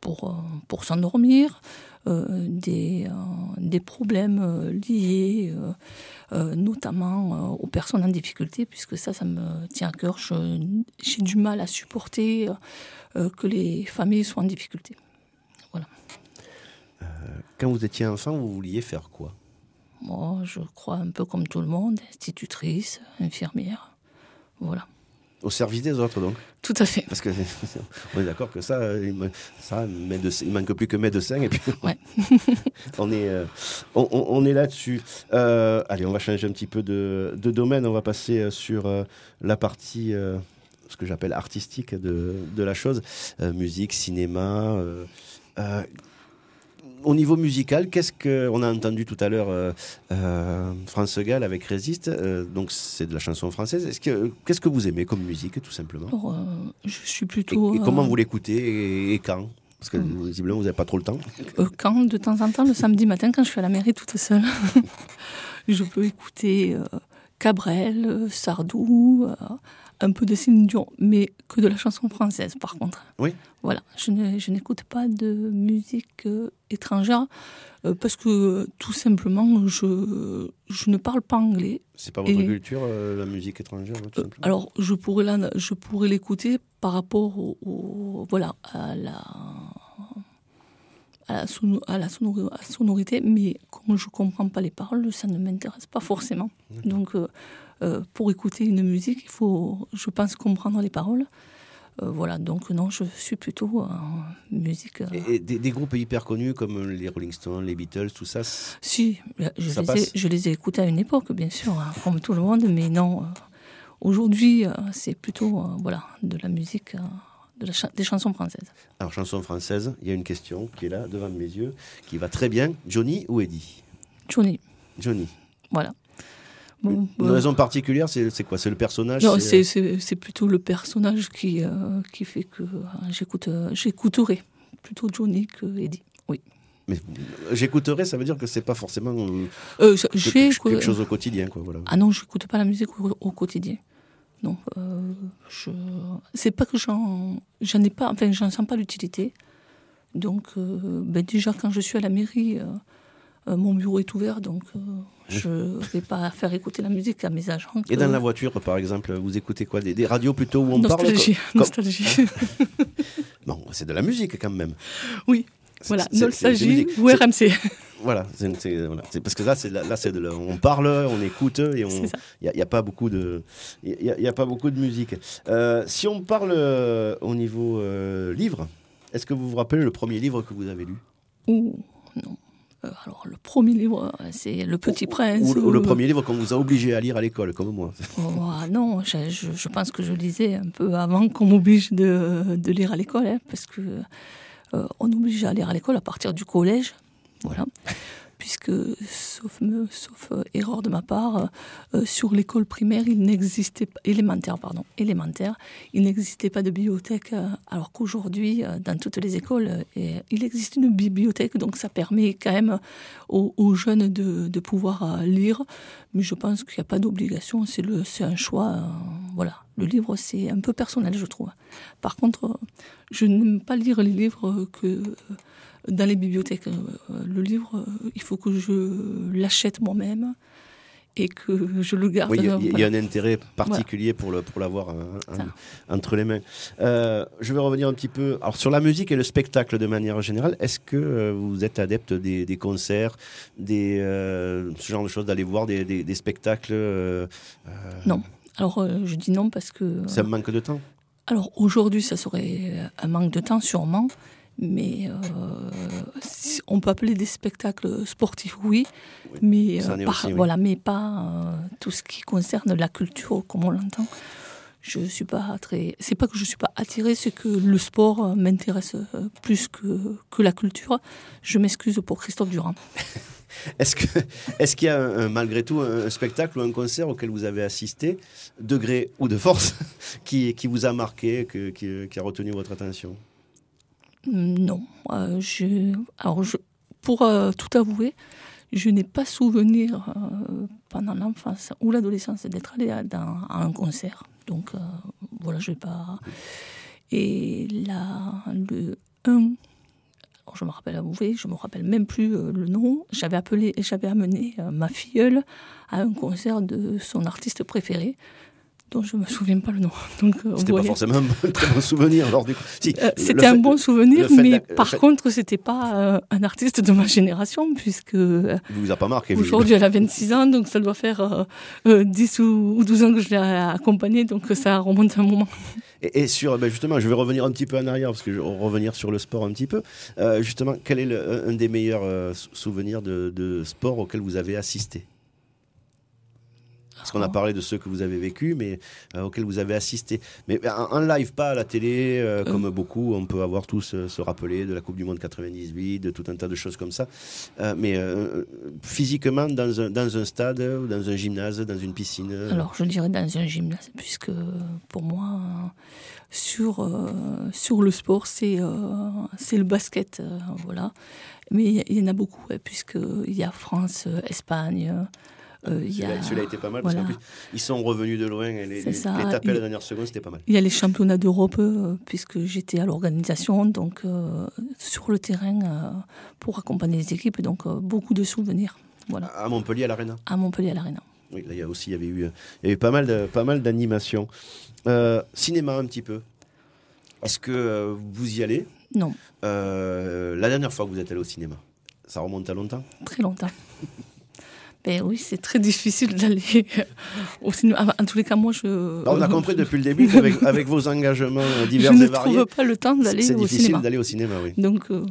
pour, euh, pour s'endormir, euh, des, euh, des problèmes euh, liés euh, euh, notamment euh, aux personnes en difficulté, puisque ça, ça me tient à cœur. Je, j'ai du mal à supporter euh, que les familles soient en difficulté. Voilà. Euh, quand vous étiez enfant, vous vouliez faire quoi ? Moi, je crois un peu comme tout le monde, institutrice, infirmière, voilà. Au service des autres, donc ? Tout à fait. Parce que on est d'accord que ça, il, me, ça médecin, il manque plus que médecin et puis ouais. on est, euh, on, on est là-dessus. Euh, allez, on va changer un petit peu de, de domaine. On va passer sur euh, la partie, euh, ce que j'appelle artistique de, de la chose, euh, musique, cinéma. Euh, euh, Au niveau musical, qu'est-ce que on a entendu tout à l'heure euh, euh, France Gall avec Résiste, euh, donc c'est de la chanson française. Est-ce que, qu'est-ce que vous aimez comme musique, tout simplement ? Alors, euh, je suis plutôt. Et, et comment euh, vous l'écoutez et, et quand ? Parce que euh, visiblement vous n'avez pas trop le temps. Euh, quand, de temps en temps, le samedi matin, quand je suis à la mairie toute seule, je peux écouter euh, Cabrel, euh, Sardou, euh, un peu de Céline Dion, mais que de la chanson française, par contre. Oui. Voilà, je, ne, je n'écoute pas de musique euh, étrangère euh, parce que euh, tout simplement, je, je ne parle pas anglais. C'est pas votre Et, culture, euh, la musique étrangère, tout euh, simplement. Alors, je pourrais, la, je pourrais l'écouter par rapport au, au, voilà, à la... À la, son, à, la sonori, à la sonorité, mais comme je ne comprends pas les paroles, ça ne m'intéresse pas forcément. Mmh. Donc, euh, euh, pour écouter une musique, il faut, je pense, comprendre les paroles. Euh, voilà, donc non, je suis plutôt en musique. Euh... Et, et des, des groupes hyper connus comme les Rolling Stones, les Beatles, tout ça. Si, je, ça les, ai, je les ai écoutés à une époque, bien sûr, hein, comme tout le monde, mais non. Euh, aujourd'hui, euh, c'est plutôt euh, voilà, de la musique. Euh, De la cha- des chansons françaises. Alors, chansons françaises, il y a une question qui est là, devant mes yeux, qui va très bien. Johnny ou Eddie ? Johnny. Johnny. Voilà. Bon, une euh... raison particulière, c'est, c'est quoi ? C'est le personnage ? Non, c'est, c'est, c'est, c'est plutôt le personnage qui, euh, qui fait que euh, j'écoute, euh, j'écouterai plutôt Johnny que Eddie. Oui. Mais j'écouterai, ça veut dire que c'est pas forcément euh, euh, j'ai, quelque, quelque chose au quotidien, quoi. Voilà. Ah non, j'écoute pas la musique au, au quotidien. Non, euh, je... c'est pas que j'en, j'en ai pas, enfin, j'en sens pas l'utilité. Donc, euh, ben déjà quand je suis à la mairie, euh, euh, mon bureau est ouvert, donc euh, je vais pas faire écouter la musique à mes agents. Que... Et dans la voiture, par exemple, vous écoutez quoi ? Des, des radios plutôt où on nostalgie, parle. Nostalgie. Non, c'est de la musique quand même. Oui. C'est, voilà, c'est, nostalgie ou R M C. Voilà, c'est, c'est, voilà. C'est parce que là, c'est, là, c'est de, on parle, on écoute, et il n'y a, y a pas beaucoup de, il y a, y a pas beaucoup de musique. Euh, si on parle euh, au niveau euh, livre, est-ce que vous vous rappelez le premier livre que vous avez lu ? Ouh, non. Euh, alors, le premier livre, c'est Le Petit Prince. Ou, ou, ou le premier livre qu'on vous a obligé à lire à l'école, comme moi. Oh, non, je, je, je pense que je lisais un peu avant qu'on m'oblige de, de lire à l'école, hein, parce que euh, on oblige à lire à l'école à partir du collège. Voilà. Puisque, sauf, me, sauf euh, erreur de ma part, euh, sur l'école primaire, il n'existait pas, élémentaire, pardon, élémentaire, il n'existait pas de bibliothèque, euh, alors qu'aujourd'hui, euh, dans toutes les écoles, euh, il existe une bibliothèque, donc ça permet quand même aux, aux jeunes de, de pouvoir euh, lire, mais je pense qu'il n'y a pas d'obligation, c'est, le, c'est un choix, euh, voilà. Le livre, c'est un peu personnel, je trouve. Par contre, euh, je n'aime pas lire les livres que... Euh, dans les bibliothèques, le livre, il faut que je l'achète moi-même et que je le garde. Oui, il y, voilà. y a un intérêt particulier voilà. pour, le, pour l'avoir hein, en, entre les mains. Euh, je vais revenir un petit peu alors, sur la musique et le spectacle de manière générale. Est-ce que euh, vous êtes adepte des, des concerts, des, euh, ce genre de choses, d'aller voir des, des, des spectacles euh, Non. Alors, euh, je dis non parce que... C'est un manque de temps ? Alors, aujourd'hui, ça serait un manque de temps, sûrement. Mais euh, si on peut appeler des spectacles sportifs, oui, oui mais, euh, par, aussi, voilà, oui. mais pas euh, tout ce qui concerne la culture comme on l'entend. Je suis pas très. C'est pas que je suis pas attirée, c'est que le sport m'intéresse plus que, que la culture. Je m'excuse pour Christophe Durand. Est-ce, que, est-ce qu'il y a un, malgré tout un spectacle ou un concert auquel vous avez assisté, de gré ou de force, qui, qui vous a marqué, que, qui, qui a retenu votre attention ? Non. Euh, je, alors, je, pour euh, tout avouer, je n'ai pas souvenir euh, pendant l'enfance ou l'adolescence d'être allée à, dans, à un concert. Donc, euh, voilà, je vais pas... Et là, le un je me rappelle, vous voyez, je me rappelle même plus euh, le nom. J'avais appelé, j'avais amené euh, ma filleule à un concert de son artiste préféré, dont je me souviens pas le nom. Donc, euh, c'était pas voyez. forcément un très bon souvenir. Alors, du coup, si, Euh, le c'était fait- un bon souvenir, le fait mais d'ac- par le fait- contre, c'était pas euh, un artiste de ma génération, puisque euh, il vous a pas marqué. aujourd'hui, elle a vingt-six ans, donc ça doit faire euh, euh, dix ou, ou douze ans que je l'ai accompagnée, donc ça remonte un moment. Et, et sur, ben justement, je vais revenir un petit peu en arrière, parce que je vais revenir sur le sport un petit peu. Euh, justement, quel est le- un des meilleurs euh, sou- souvenirs de, de sport auquel vous avez assisté? Parce qu'on a parlé de ceux que vous avez vécus, mais euh, auxquels vous avez assisté. Mais en, en live, pas à la télé, euh, comme beaucoup, on peut avoir tous euh, se rappeler de la Coupe du Monde quatre-vingt-dix-huit, de tout un tas de choses comme ça. Euh, mais euh, physiquement, dans un, dans un stade, ou dans un gymnase, dans une piscine. euh, Alors, je dirais dans un gymnase, puisque pour moi, euh, sur, euh, sur le sport, c'est euh, c'est le basket, euh, voilà. Mais il y, il y en a beaucoup, ouais, puisqu'il y a France, euh, Espagne. euh, il y a, Celui-là celui-là était pas mal, voilà. parce qu'en plus, ils sont revenus de loin, et les, C'est les, ça. les taper à la Il- dernière seconde, c'était pas mal. Il y a les championnats d'Europe, euh, puisque j'étais à l'organisation, donc euh, sur le terrain euh, pour accompagner les équipes, donc euh, beaucoup de souvenirs. Voilà, À Montpellier, à l'Arena. à Montpellier à l'Arena. Oui, là, il y a aussi, il y avait eu, il y avait pas mal de, pas mal d'animations. Euh, cinéma un petit peu. Est-ce que euh, vous y allez? Non, Euh, La dernière fois que vous êtes allé au cinéma, ça remonte à longtemps? très longtemps. Ben oui, c'est très difficile d'aller au cinéma. En tous les cas, moi, je. Alors, on a compris depuis le début qu'avec avec vos engagements divers je ne et variés, trouve pas le temps d'aller c'est au difficile cinéma. d'aller au cinéma. Oui. Donc, euh,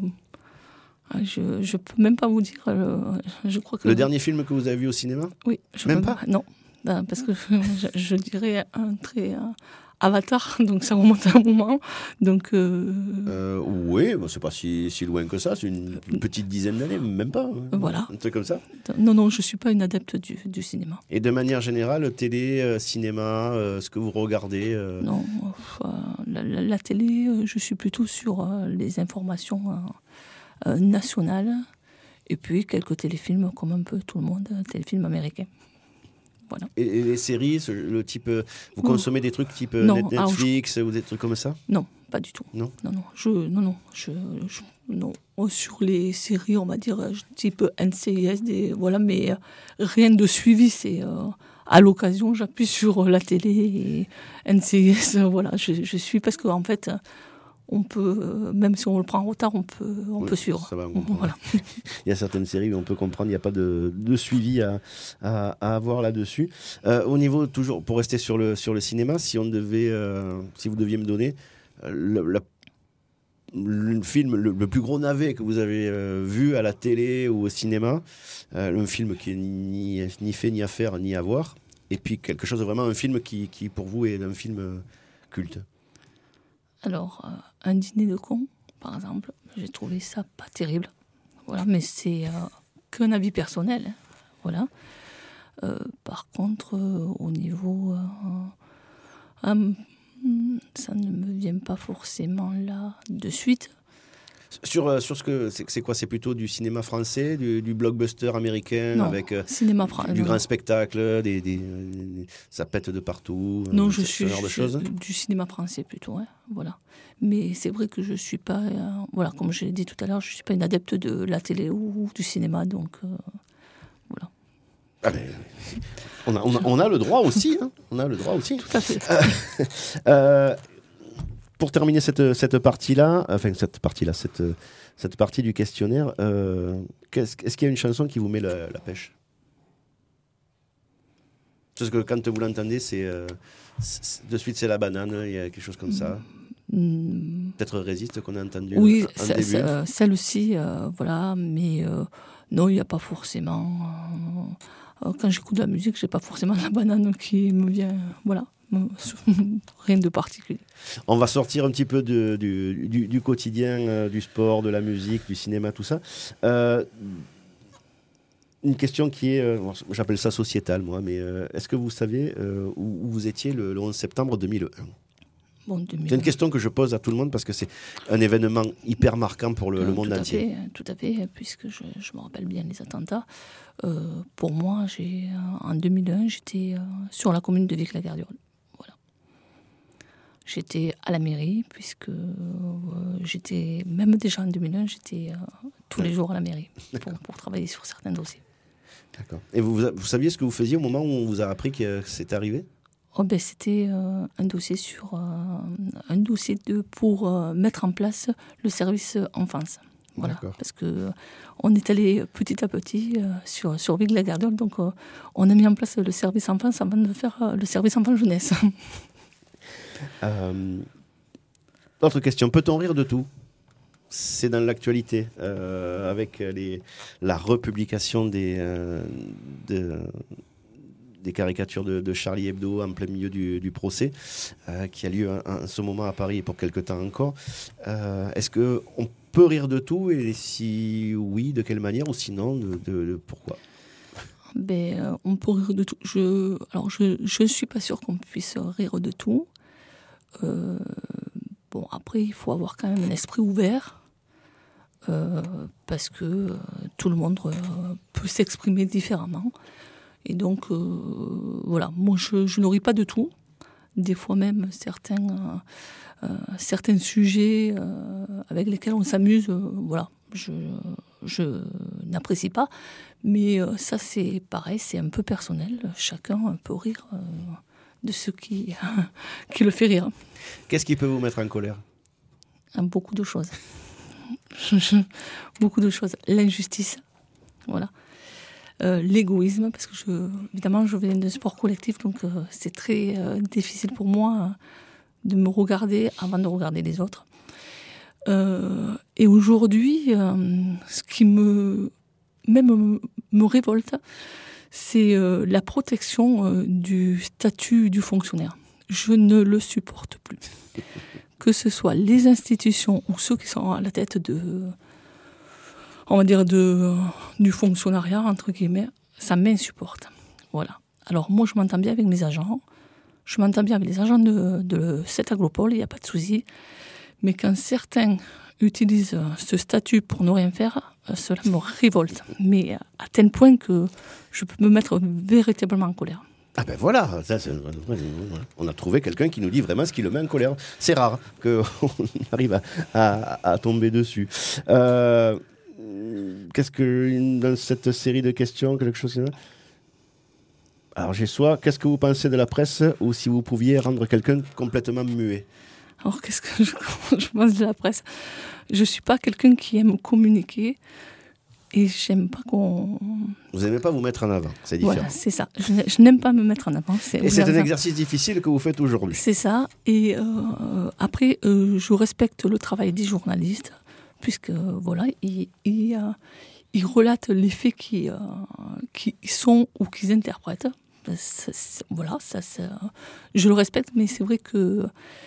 je ne peux même pas vous dire. euh, je crois que. Le dernier film que vous avez vu au cinéma? Oui, je Même peux pas Non, Ben, parce que je, je dirais un très. un Avatar, donc ça remonte à un moment. Donc. euh, Euh, oui, bon, c'est pas si, si loin que ça, c'est une petite dizaine d'années, même pas. hein. Voilà. Un truc comme ça. Non, non, je ne suis pas une adepte du, du cinéma. Et de manière générale, télé, euh, cinéma, euh, ce que vous regardez. euh, Non, euh, la, la- la télé, euh, je suis plutôt sur euh, les informations euh, euh, nationales et puis quelques téléfilms comme un peu tout le monde, euh, téléfilms américains. Voilà. Et, et les séries, ce- le type, euh, vous Non. consommez des trucs type euh, Non, Net- alors, Netflix ou des trucs comme ça? Non, pas du tout. Non. Non, non, je, non, non, je, je- non. Oh, sur les séries, on va dire euh, type N C I S, des, voilà, mais euh, rien de suivi. C'est euh, à l'occasion, j'appuie sur la télé et N C I S, euh, voilà, je, je suis parce qu'en fait, euh, on peut, euh, même si on le prend en retard, on peut, on Oui, peut suivre. ça va, on comprend. Voilà. Il y a certaines séries où on peut comprendre, il n'y a pas de, de suivi à, à, à avoir là-dessus. Euh, au niveau, toujours, pour rester sur le, sur le cinéma, si on devait, euh, si vous deviez me donner euh, le, la- le film, le, le plus gros navet que vous avez euh, vu à la télé ou au cinéma, euh, un film qui est ni, ni fait ni à faire ni à voir, et puis quelque chose, vraiment un film qui, qui pour vous est un film euh, culte. Alors, euh, un dîner de con, par exemple, j'ai trouvé ça pas terrible. Voilà, mais c'est euh, qu'un avis personnel. hein. Voilà. Euh, par contre, euh, au niveau. euh, euh, ça ne me vient pas forcément là de suite. Sur, euh, sur ce que c'est, c'est quoi? C'est plutôt du cinéma français, du, du blockbuster américain Non, avec euh, cinéma français. du grand spectacle, des, des, des- ça pète de partout. Non, euh, je ce suis, genre de je- choses. du cinéma français plutôt, hein, voilà. Mais c'est vrai que je suis pas, euh, voilà, comme je l'ai dit tout à l'heure, je suis pas une adepte de la télé ou du cinéma, donc euh, voilà. Ah, mais, on, a, on, a, on a le droit aussi, hein. On a le droit aussi. Tout à fait. Euh, pour terminer cette, cette partie-là, enfin cette partie-là, cette, cette partie du questionnaire, euh, qu'est-ce, est-ce qu'il y a une chanson qui vous met la, la pêche? Parce que quand vous l'entendez, c'est, euh, c'est- de suite c'est la banane, il y a quelque chose comme ça. Hmm, Peut-être Résiste qu'on a entendu oui, en ça- début. ça- celle-ci, euh, voilà, mais euh, non, il n'y a pas forcément. euh, euh, quand j'écoute de la musique, j'ai pas forcément la banane qui me vient, voilà, rien de particulier. On va sortir un petit peu de- du, du- du quotidien, euh, du sport, de la musique, du cinéma, tout ça. Euh, une question qui est, euh, bon, j'appelle ça sociétale, moi, mais euh, est-ce que vous savez euh, où, où vous étiez le, le onze septembre deux mille un? Bon, deux mille C'est une question que je pose à tout le monde parce que c'est un événement hyper marquant pour le, le Euh, monde tout à entier. fait, tout à fait, puisque je, je me rappelle bien les attentats. Euh, pour moi, j'ai, euh, en deux mille un, j'étais euh, sur la commune de Vic-la-Gardiole. Voilà. J'étais à la mairie, puisque euh, j'étais, même déjà en deux mille un, j'étais euh, tous les jours à la mairie pour, pour travailler sur certains dossiers. D'accord. Et vous, vous saviez ce que vous faisiez au moment où on vous a appris que c'était arrivé ? Oh ben, c'était euh, un dossier, sur, euh, un dossier de, pour euh, mettre en place le service enfance. Voilà, D'accord. parce qu'on est allé petit à petit euh, sur, sur Vic-la-Gardiole, donc euh, on a mis en place le service enfance avant de faire euh, le service enfant-jeunesse. Euh, autre question, peut-on rire de tout ? C'est dans l'actualité, euh, avec les, la republication des, euh, de, des caricatures de, de Charlie Hebdo en plein milieu du, du procès, euh, qui a lieu en, en ce moment à Paris et pour quelque temps encore. Euh, est-ce qu'on peut rire de tout, et si oui, de quelle manière, ou sinon, de, de, de pourquoi ? Ben, euh, on peut rire de tout. Je, alors, je ne suis pas sûre qu'on puisse rire de tout. Euh, bon, après, il faut avoir quand même un esprit ouvert, euh, parce que euh, tout le monde euh, peut s'exprimer différemment. Et donc, euh, voilà, moi, je, je ne ris pas de tout. Des fois même, certains, euh, euh, certains sujets euh, avec lesquels on s'amuse, euh, voilà, je, je n'apprécie pas. Mais euh, ça, c'est pareil, c'est un peu personnel. Chacun peut rire euh, de ce qui, qui le fait rire. Qu'est-ce qui peut vous mettre en colère ? Beaucoup de choses. Beaucoup de choses. L'injustice, voilà. Euh, l'égoïsme, parce que je, évidemment, je viens d'un sport collectif, donc euh, c'est très euh, difficile pour moi euh, de me regarder avant de regarder les autres. Euh, et aujourd'hui, euh, ce qui me, même me, me révolte, c'est euh, la protection euh, du statut du fonctionnaire. Je ne le supporte plus. Que ce soit les institutions ou ceux qui sont à la tête de, on va dire, de, du fonctionnariat, entre guillemets, ça m'insupporte. Voilà. Alors moi, je m'entends bien avec mes agents. Je m'entends bien avec les agents de, de cette aglopole, il n'y a pas de souci. Mais quand certains utilisent ce statut pour ne rien faire, cela me révolte. Mais à tel point que je peux me mettre véritablement en colère. Ah ben voilà, ça, c'est, on a trouvé quelqu'un qui nous dit vraiment ce qui le met en colère. C'est rare qu'on arrive à, à, à tomber dessus. Euh, qu'est-ce que, dans cette série de questions, quelque chose comme ça ? Alors j'ai soit, qu'est-ce que vous pensez de la presse, ou si vous pouviez rendre quelqu'un complètement muet ? Alors qu'est-ce que je, je pense de la presse ? Je ne suis pas quelqu'un qui aime communiquer. Et j'aime pas qu'on... Vous n'aimez pas vous mettre en avant, c'est différent. Voilà, c'est ça. Je, je n'aime pas me mettre en avant. C'est et c'est un exercice difficile que vous faites aujourd'hui. C'est ça. Et euh, après, euh, je respecte le travail des journalistes, puisque voilà, ils, ils, euh, ils relatent les faits qui, euh, qui sont ou qu'ils interprètent. Ça, voilà, ça, ça, je le respecte, mais c'est vrai que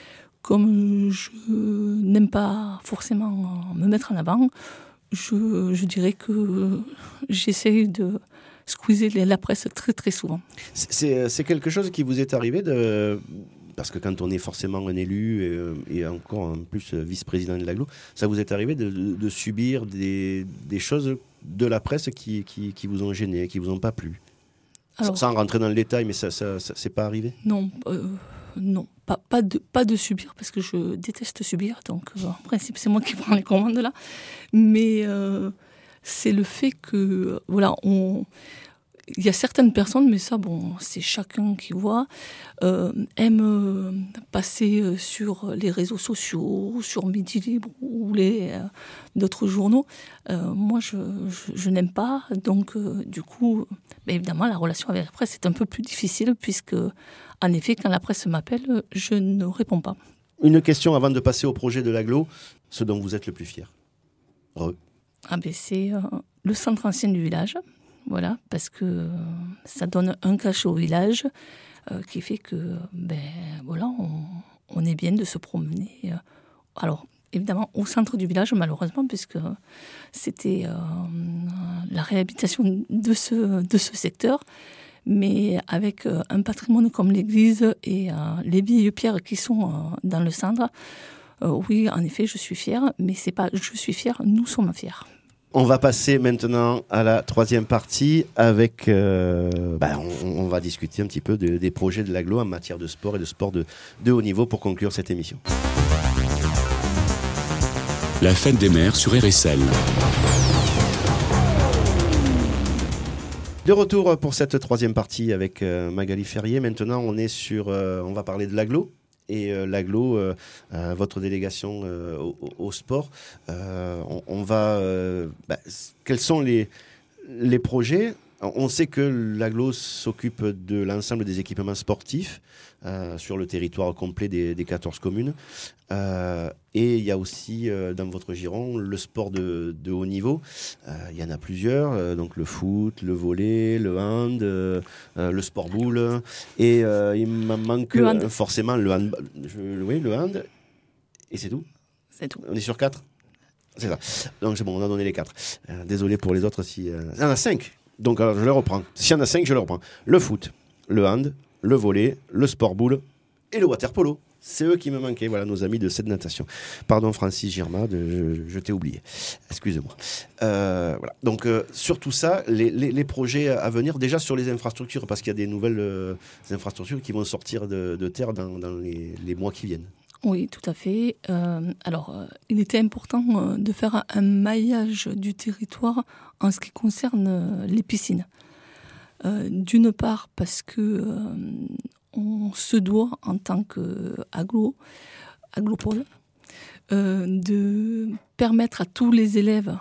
comme je n'aime pas forcément me mettre en avant, Je, je dirais que j'essaie de squeezer la presse très très souvent. C'est, c'est quelque chose qui vous est arrivé de... Parce que quand on est forcément un élu et, et encore en plus vice-président de l'Aglo, ça vous est arrivé de, de, de subir des, des choses de la presse qui, qui, qui vous ont gêné, qui vous ont pas plu. Alors, sans rentrer dans le détail, mais ça, ça, ça c'est pas arrivé ? Non, euh, non, pas, pas, de, pas de subir, parce que je déteste subir, donc euh, en principe c'est moi qui prends les commandes là. Mais euh, c'est le fait que, voilà, on... il y a certaines personnes, mais ça, bon, c'est chacun qui voit, euh, aiment euh, passer euh, sur les réseaux sociaux, sur Midi Libre ou les, euh, d'autres journaux. Euh, moi, je, je, je n'aime pas. Donc, euh, du coup, ben, évidemment, la relation avec la presse est un peu plus difficile, puisque, en effet, quand la presse m'appelle, je ne réponds pas. Une question avant de passer au projet de l'Aglo, ce dont vous êtes le plus fier. Re. Ah ben, c'est euh, le centre ancien du village. Voilà, parce que euh, ça donne un cachet au village euh, qui fait que, ben, voilà, on, on est bien de se promener. Euh, alors, évidemment, au centre du village, malheureusement, puisque c'était euh, la réhabilitation de ce, de ce secteur, mais avec euh, un patrimoine comme l'église et euh, les vieilles pierres qui sont euh, dans le centre, euh, oui, en effet, je suis fière, mais c'est pas je suis fière, nous sommes fiers. On va passer maintenant à la troisième partie avec. Euh, bah, on, on va discuter un petit peu de, des projets de l'agglo en matière de sport et de sport de, de haut niveau pour conclure cette émission. La fête des mères sur R S L. De retour pour cette troisième partie avec euh, Magali Ferrier. Maintenant, on est sur. Euh, on va parler de l'agglo. Et euh, l'agglo, euh, euh, votre délégation euh, au, au sport, euh, on, on va. Euh, bah, quels sont les, les projets ? On sait que l'agglo s'occupe de l'ensemble des équipements sportifs euh, sur le territoire complet des, des quatorze communes. Euh, et il y a aussi euh, dans votre giron le sport de, de haut niveau. Euh, il y en a plusieurs, euh, donc le foot, le volley, le hand, euh, euh, le sport boule. Et euh, il m'en manque le hand. euh, forcément le hand. Je, oui, le hand. Et c'est tout ? C'est tout. On est sur quatre ? C'est ça. Donc c'est bon, on a donné les quatre. Euh, désolé pour les autres si. Euh... Il y en a cinq. Donc alors, je les reprends. S'il y en a cinq, je les reprends. Le foot, le hand, le volley, le sport boule et le water polo. C'est eux qui me manquaient, voilà, nos amis de cette natation. Pardon Francis Girma, de, je, je t'ai oublié. Excusez-moi. Euh, voilà. Donc euh, sur tout ça, les, les, les projets à venir, déjà sur les infrastructures, parce qu'il y a des nouvelles euh, infrastructures qui vont sortir de, de terre dans, dans les, les mois qui viennent. Oui, tout à fait. Euh, alors, euh, il était important euh, de faire un maillage du territoire en ce qui concerne euh, les piscines. Euh, d'une part, parce que euh, on se doit, en tant qu'aglo, aglopole, euh, de permettre à tous les élèves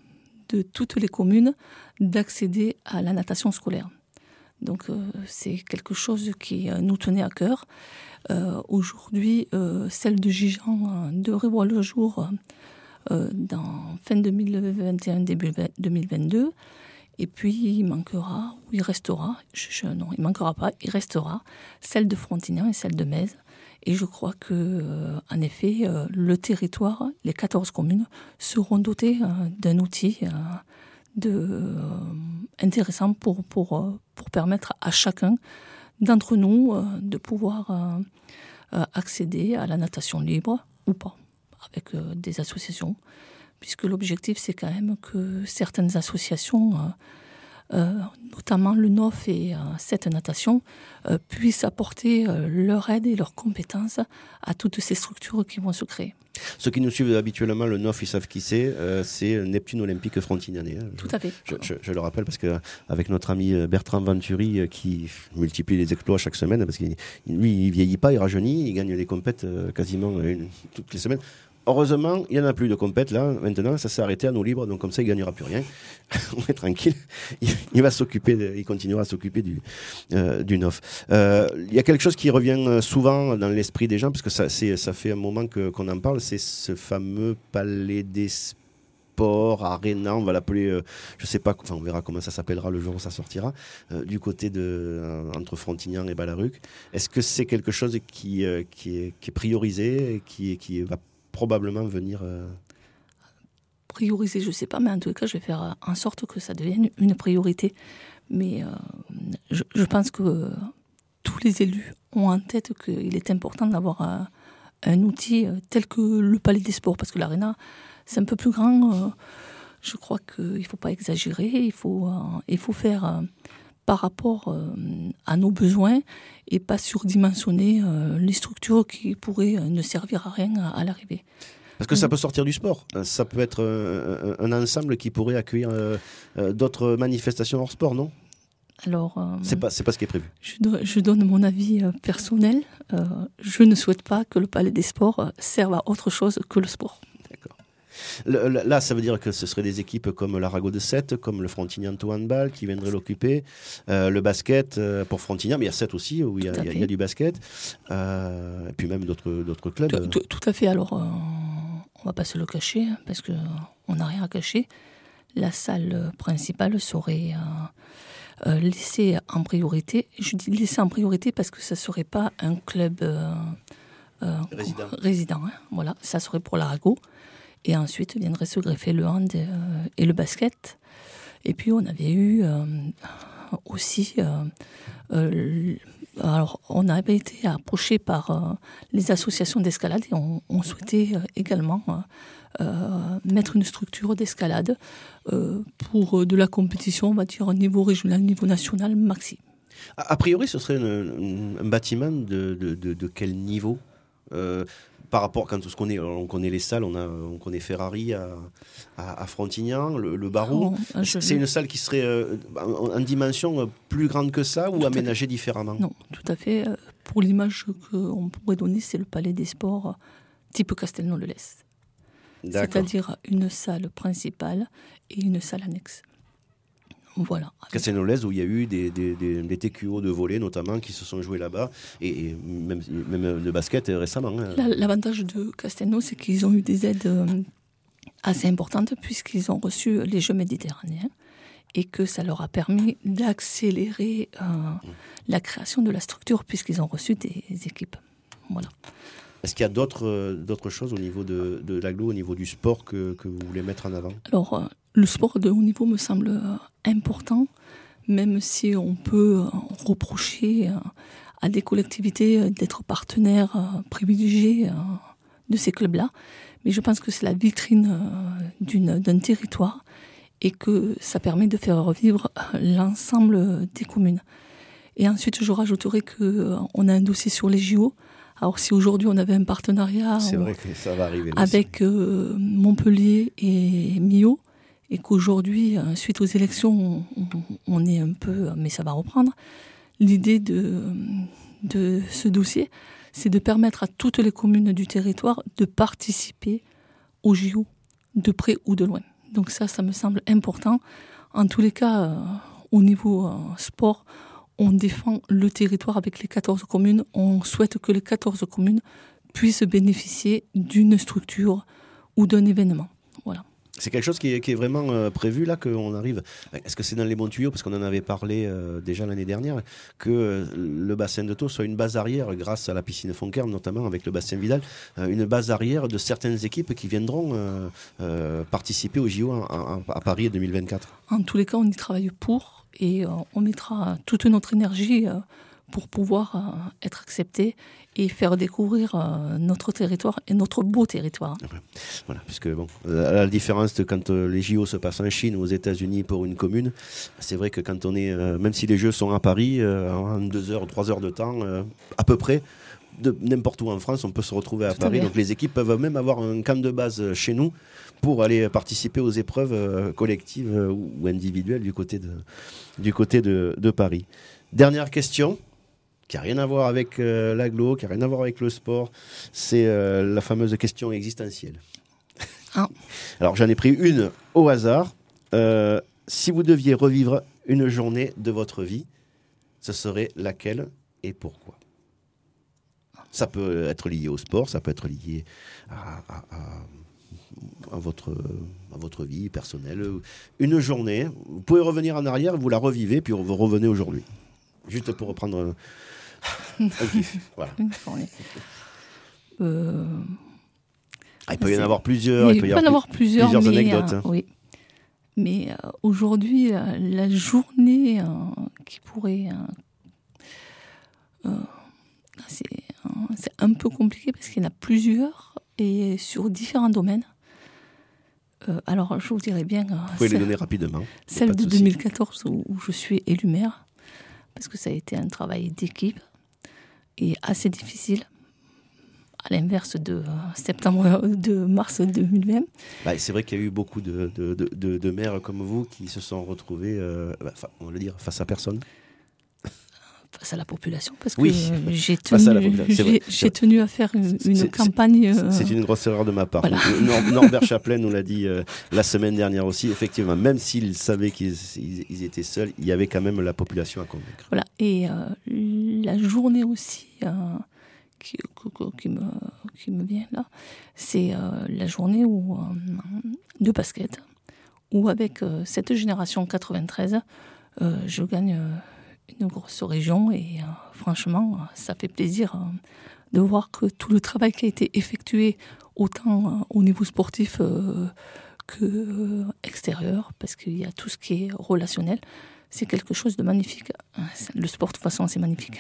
de toutes les communes d'accéder à la natation scolaire. Donc, euh, c'est quelque chose qui euh, nous tenait à cœur. Euh, aujourd'hui, euh, celle de Gijan euh, devrait voir le jour euh, dans fin deux mille vingt et un, début deux mille vingt-deux. Et puis, il manquera, ou il restera, je, je, non, il ne manquera pas, il restera celle de Frontignan et celle de Metz. Et je crois que, euh, en effet, euh, le territoire, les quatorze communes, seront dotés euh, d'un outil euh, de, euh, intéressant pour, pour, euh, pour permettre à chacun d'entre nous euh, de pouvoir euh, euh, accéder à la natation libre ou pas, avec euh, des associations, puisque l'objectif c'est quand même que certaines associations, euh, euh, notamment le N O F et euh, cette natation, euh, puissent apporter euh, leur aide et leurs compétences à toutes ces structures qui vont se créer. Ceux qui nous suivent habituellement, le N O F, ils savent qui c'est. Euh, c'est Neptune Olympique Frontignanais. Hein. Tout à fait. Je, je, je le rappelle parce qu'avec notre ami Bertrand Venturi, euh, qui multiplie les exploits chaque semaine, parce que lui, il vieillit pas, il rajeunit, il gagne les compètes euh, quasiment une, toutes les semaines. Heureusement, il n'y en a plus de compètes là, maintenant, ça s'est arrêté à nous libres, donc comme ça, il ne gagnera plus rien. On est tranquille. Il, il va s'occuper, de, il continuera à s'occuper du, euh, du N O F. Euh, il y a quelque chose qui revient souvent dans l'esprit des gens, parce que ça, c'est, ça fait un moment que, qu'on en parle, c'est ce fameux palais des sports, Arena, on va l'appeler, euh, je ne sais pas, enfin, on verra comment ça s'appellera le jour où ça sortira, euh, du côté de, euh, entre Frontignan et Ballaruc. Est-ce que c'est quelque chose qui, euh, qui, est, qui est priorisé, et qui, qui va probablement venir euh... prioriser, je ne sais pas, mais en tout cas, je vais faire en sorte que ça devienne une priorité. Mais euh, je, je pense que euh, tous les élus ont en tête qu'il est important d'avoir un, un outil euh, tel que le Palais des Sports, parce que l'Arena, c'est un peu plus grand. Euh, je crois qu'il ne faut pas exagérer, il faut, euh, il faut faire euh, par rapport euh, à nos besoins et pas surdimensionner euh, les structures qui pourraient euh, ne servir à rien à, à l'arrivée. Parce que ça peut sortir du sport. Ça peut être euh, un, un ensemble qui pourrait accueillir euh, euh, d'autres manifestations hors sport, non ? Alors, euh, c'est pas, c'est pas ce qui est prévu. Je, do- je donne mon avis euh, personnel. Euh, je ne souhaite pas que le Palais des Sports euh, serve à autre chose que le sport. D'accord. Le, le, là, ça veut dire que ce seraient des équipes comme l'Arago de Sète, comme le Frontignan handball qui viendraient l'occuper, euh, le basket euh, pour Frontignan, mais il y a Sète aussi où il y a, il y a, il y a du basket, euh, et puis même d'autres, d'autres clubs. Tout, tout, tout à fait. Alors, euh, on ne va pas se le cacher, parce qu'on n'a rien à cacher. La salle principale serait euh, euh, laissée en priorité. Je dis laissée en priorité parce que ça ne serait pas un club euh, euh, résident. résident hein. Voilà, ça serait pour l'Arago. Et ensuite viendrait se greffer le hand euh, et le basket. Et puis on avait eu euh, aussi euh, euh, Alors, on avait été approché par euh, les associations d'escalade et on, on souhaitait euh, également euh, euh, mettre une structure d'escalade euh, pour euh, de la compétition, on va dire, au niveau régional, niveau national, maxi. A, a priori, ce serait une, une, un bâtiment de, de, de, de quel niveau euh, par rapport, quand on connaît, on connaît les salles, on, a, on connaît Ferrari à, à, à Frontignan, le, le Barreau. Oh, je... C'est une salle qui serait euh, en, en dimension plus grande que ça ou tout aménagée différemment? Non, tout à fait. Pour l'image qu'on pourrait donner, c'est le palais des sports type Castelnau-le-Lez. C'est-à-dire une salle principale et une salle annexe. Voilà. Castelnau-le-Lez, où il y a eu des, des, des, des T Q O de volley notamment qui se sont joués là-bas et, et même, même de basket récemment. Hein. La, l'avantage de Castelnau, c'est qu'ils ont eu des aides euh, assez importantes puisqu'ils ont reçu les Jeux méditerranéens et que ça leur a permis d'accélérer euh, mmh. la création de la structure puisqu'ils ont reçu des équipes. Voilà. Est-ce qu'il y a d'autres, euh, d'autres choses au niveau de, de l'agglo, au niveau du sport que, que vous voulez mettre en avant? Alors, euh, le sport de haut niveau me semble euh, important, même si on peut euh, reprocher euh, à des collectivités euh, d'être partenaires euh, privilégiés euh, de ces clubs-là. Mais je pense que c'est la vitrine euh, d'une, d'un territoire et que ça permet de faire revivre euh, l'ensemble des communes. Et ensuite, je rajouterai qu'on euh, a un dossier sur les J O. Alors si aujourd'hui on avait un partenariat c'est vrai que ça va arriver avec euh, Montpellier et Millau, et qu'aujourd'hui, euh, suite aux élections, on, on est un peu, mais ça va reprendre, l'idée de, de ce dossier, c'est de permettre à toutes les communes du territoire de participer aux J O, de près ou de loin. Donc ça, ça me semble important. En tous les cas, euh, au niveau euh, sport, on défend le territoire avec les quatorze communes. On souhaite que les quatorze communes puissent bénéficier d'une structure ou d'un événement. Voilà. C'est quelque chose qui est, qui est vraiment euh, prévu là, qu'on arrive. Est-ce que c'est dans les bons tuyaux, parce qu'on en avait parlé euh, déjà l'année dernière, que euh, le bassin de Thau soit une base arrière, grâce à la piscine Foncaire, notamment avec le bassin Vidal, euh, une base arrière de certaines équipes qui viendront euh, euh, participer aux J O en, en, à Paris deux mille vingt-quatre. En tous les cas, on y travaille pour et euh, on mettra toute notre énergie euh, pour pouvoir euh, être accepté et faire découvrir euh, notre territoire et notre beau territoire. Voilà, puisque bon, la, la différence de quand euh, les J O se passent en Chine ou aux États-Unis pour une commune, c'est vrai que quand on est, euh, même si les Jeux sont à Paris, euh, en deux heures, trois heures de temps, euh, à peu près, de n'importe où en France, on peut se retrouver à Tout Paris. à Donc les équipes peuvent même avoir un camp de base chez nous pour aller participer aux épreuves euh, collectives euh, ou individuelles du côté de, du côté de, de Paris. Dernière question, qui n'a rien à voir avec euh, l'agglo, qui n'a rien à voir avec le sport, c'est euh, la fameuse question existentielle. Ah. Alors j'en ai pris une au hasard. Euh, si vous deviez revivre une journée de votre vie, ce serait laquelle et pourquoi? Ça peut être lié au sport, ça peut être lié à, à, à, à, votre, à votre vie personnelle. Une journée, vous pouvez revenir en arrière, vous la revivez, puis vous revenez aujourd'hui. Juste pour reprendre un, un kiff. Voilà. Euh... Ah, il peut y en avoir plusieurs. Il, il peut y en avoir plusieurs, plusieurs mais, anecdotes. Euh, oui. Mais euh, aujourd'hui, euh, la journée euh, qui pourrait... Euh, euh, c'est, euh, c'est un peu compliqué parce qu'il y en a plusieurs et sur différents domaines. Euh, alors, je vous dirais bien... Euh, vous pouvez les donner rapidement. Celle de, de deux mille quatorze où, où je suis élue maire, parce que ça a été un travail d'équipe et assez difficile, à l'inverse de euh, septembre, de mars deux mille vingt. Bah, c'est vrai qu'il y a eu beaucoup de, de, de, de, de maires comme vous qui se sont retrouvés, euh, bah, on va le dire, face à personne. Face à la population, parce oui, que j'ai tenu, j'ai, j'ai tenu à faire une, une c'est, campagne... C'est, euh... c'est une grosse erreur de ma part. Voilà. Nor- Norbert Chaplin nous l'a dit euh, la semaine dernière aussi. Effectivement, même s'ils savaient qu'ils ils, ils étaient seuls, il y avait quand même la population à convaincre. Voilà. Et euh, la journée aussi euh, qui, qui, me, qui me vient là, c'est euh, la journée où, euh, de basket, où avec euh, cette génération quatre-vingt-treize, euh, je gagne... Euh, une grosse région et euh, franchement ça fait plaisir euh, de voir que tout le travail qui a été effectué autant euh, au niveau sportif euh, que euh, extérieur, parce qu'il y a tout ce qui est relationnel, c'est quelque chose de magnifique. Le sport, de toute façon, c'est magnifique.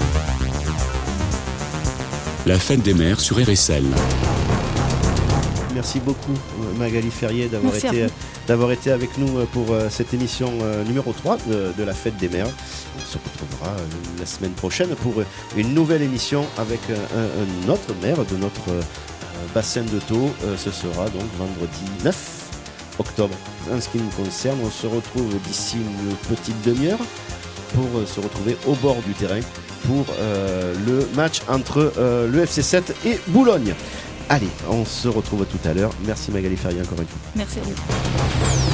La fête des mères sur R S L. Merci beaucoup Magali Ferrier d'avoir Merci été, d'avoir été avec nous pour cette émission numéro trois de, de la Fête des Mères. On se retrouvera la semaine prochaine pour une nouvelle émission avec un, un autre maire de notre bassin de Thau. Ce sera donc vendredi neuf octobre. En ce qui nous concerne, on se retrouve d'ici une petite demi-heure pour se retrouver au bord du terrain pour euh, le match entre euh, le F C sept et Boulogne. Allez, on se retrouve tout à l'heure. Merci Magali Ferrier encore une fois. Merci à vous.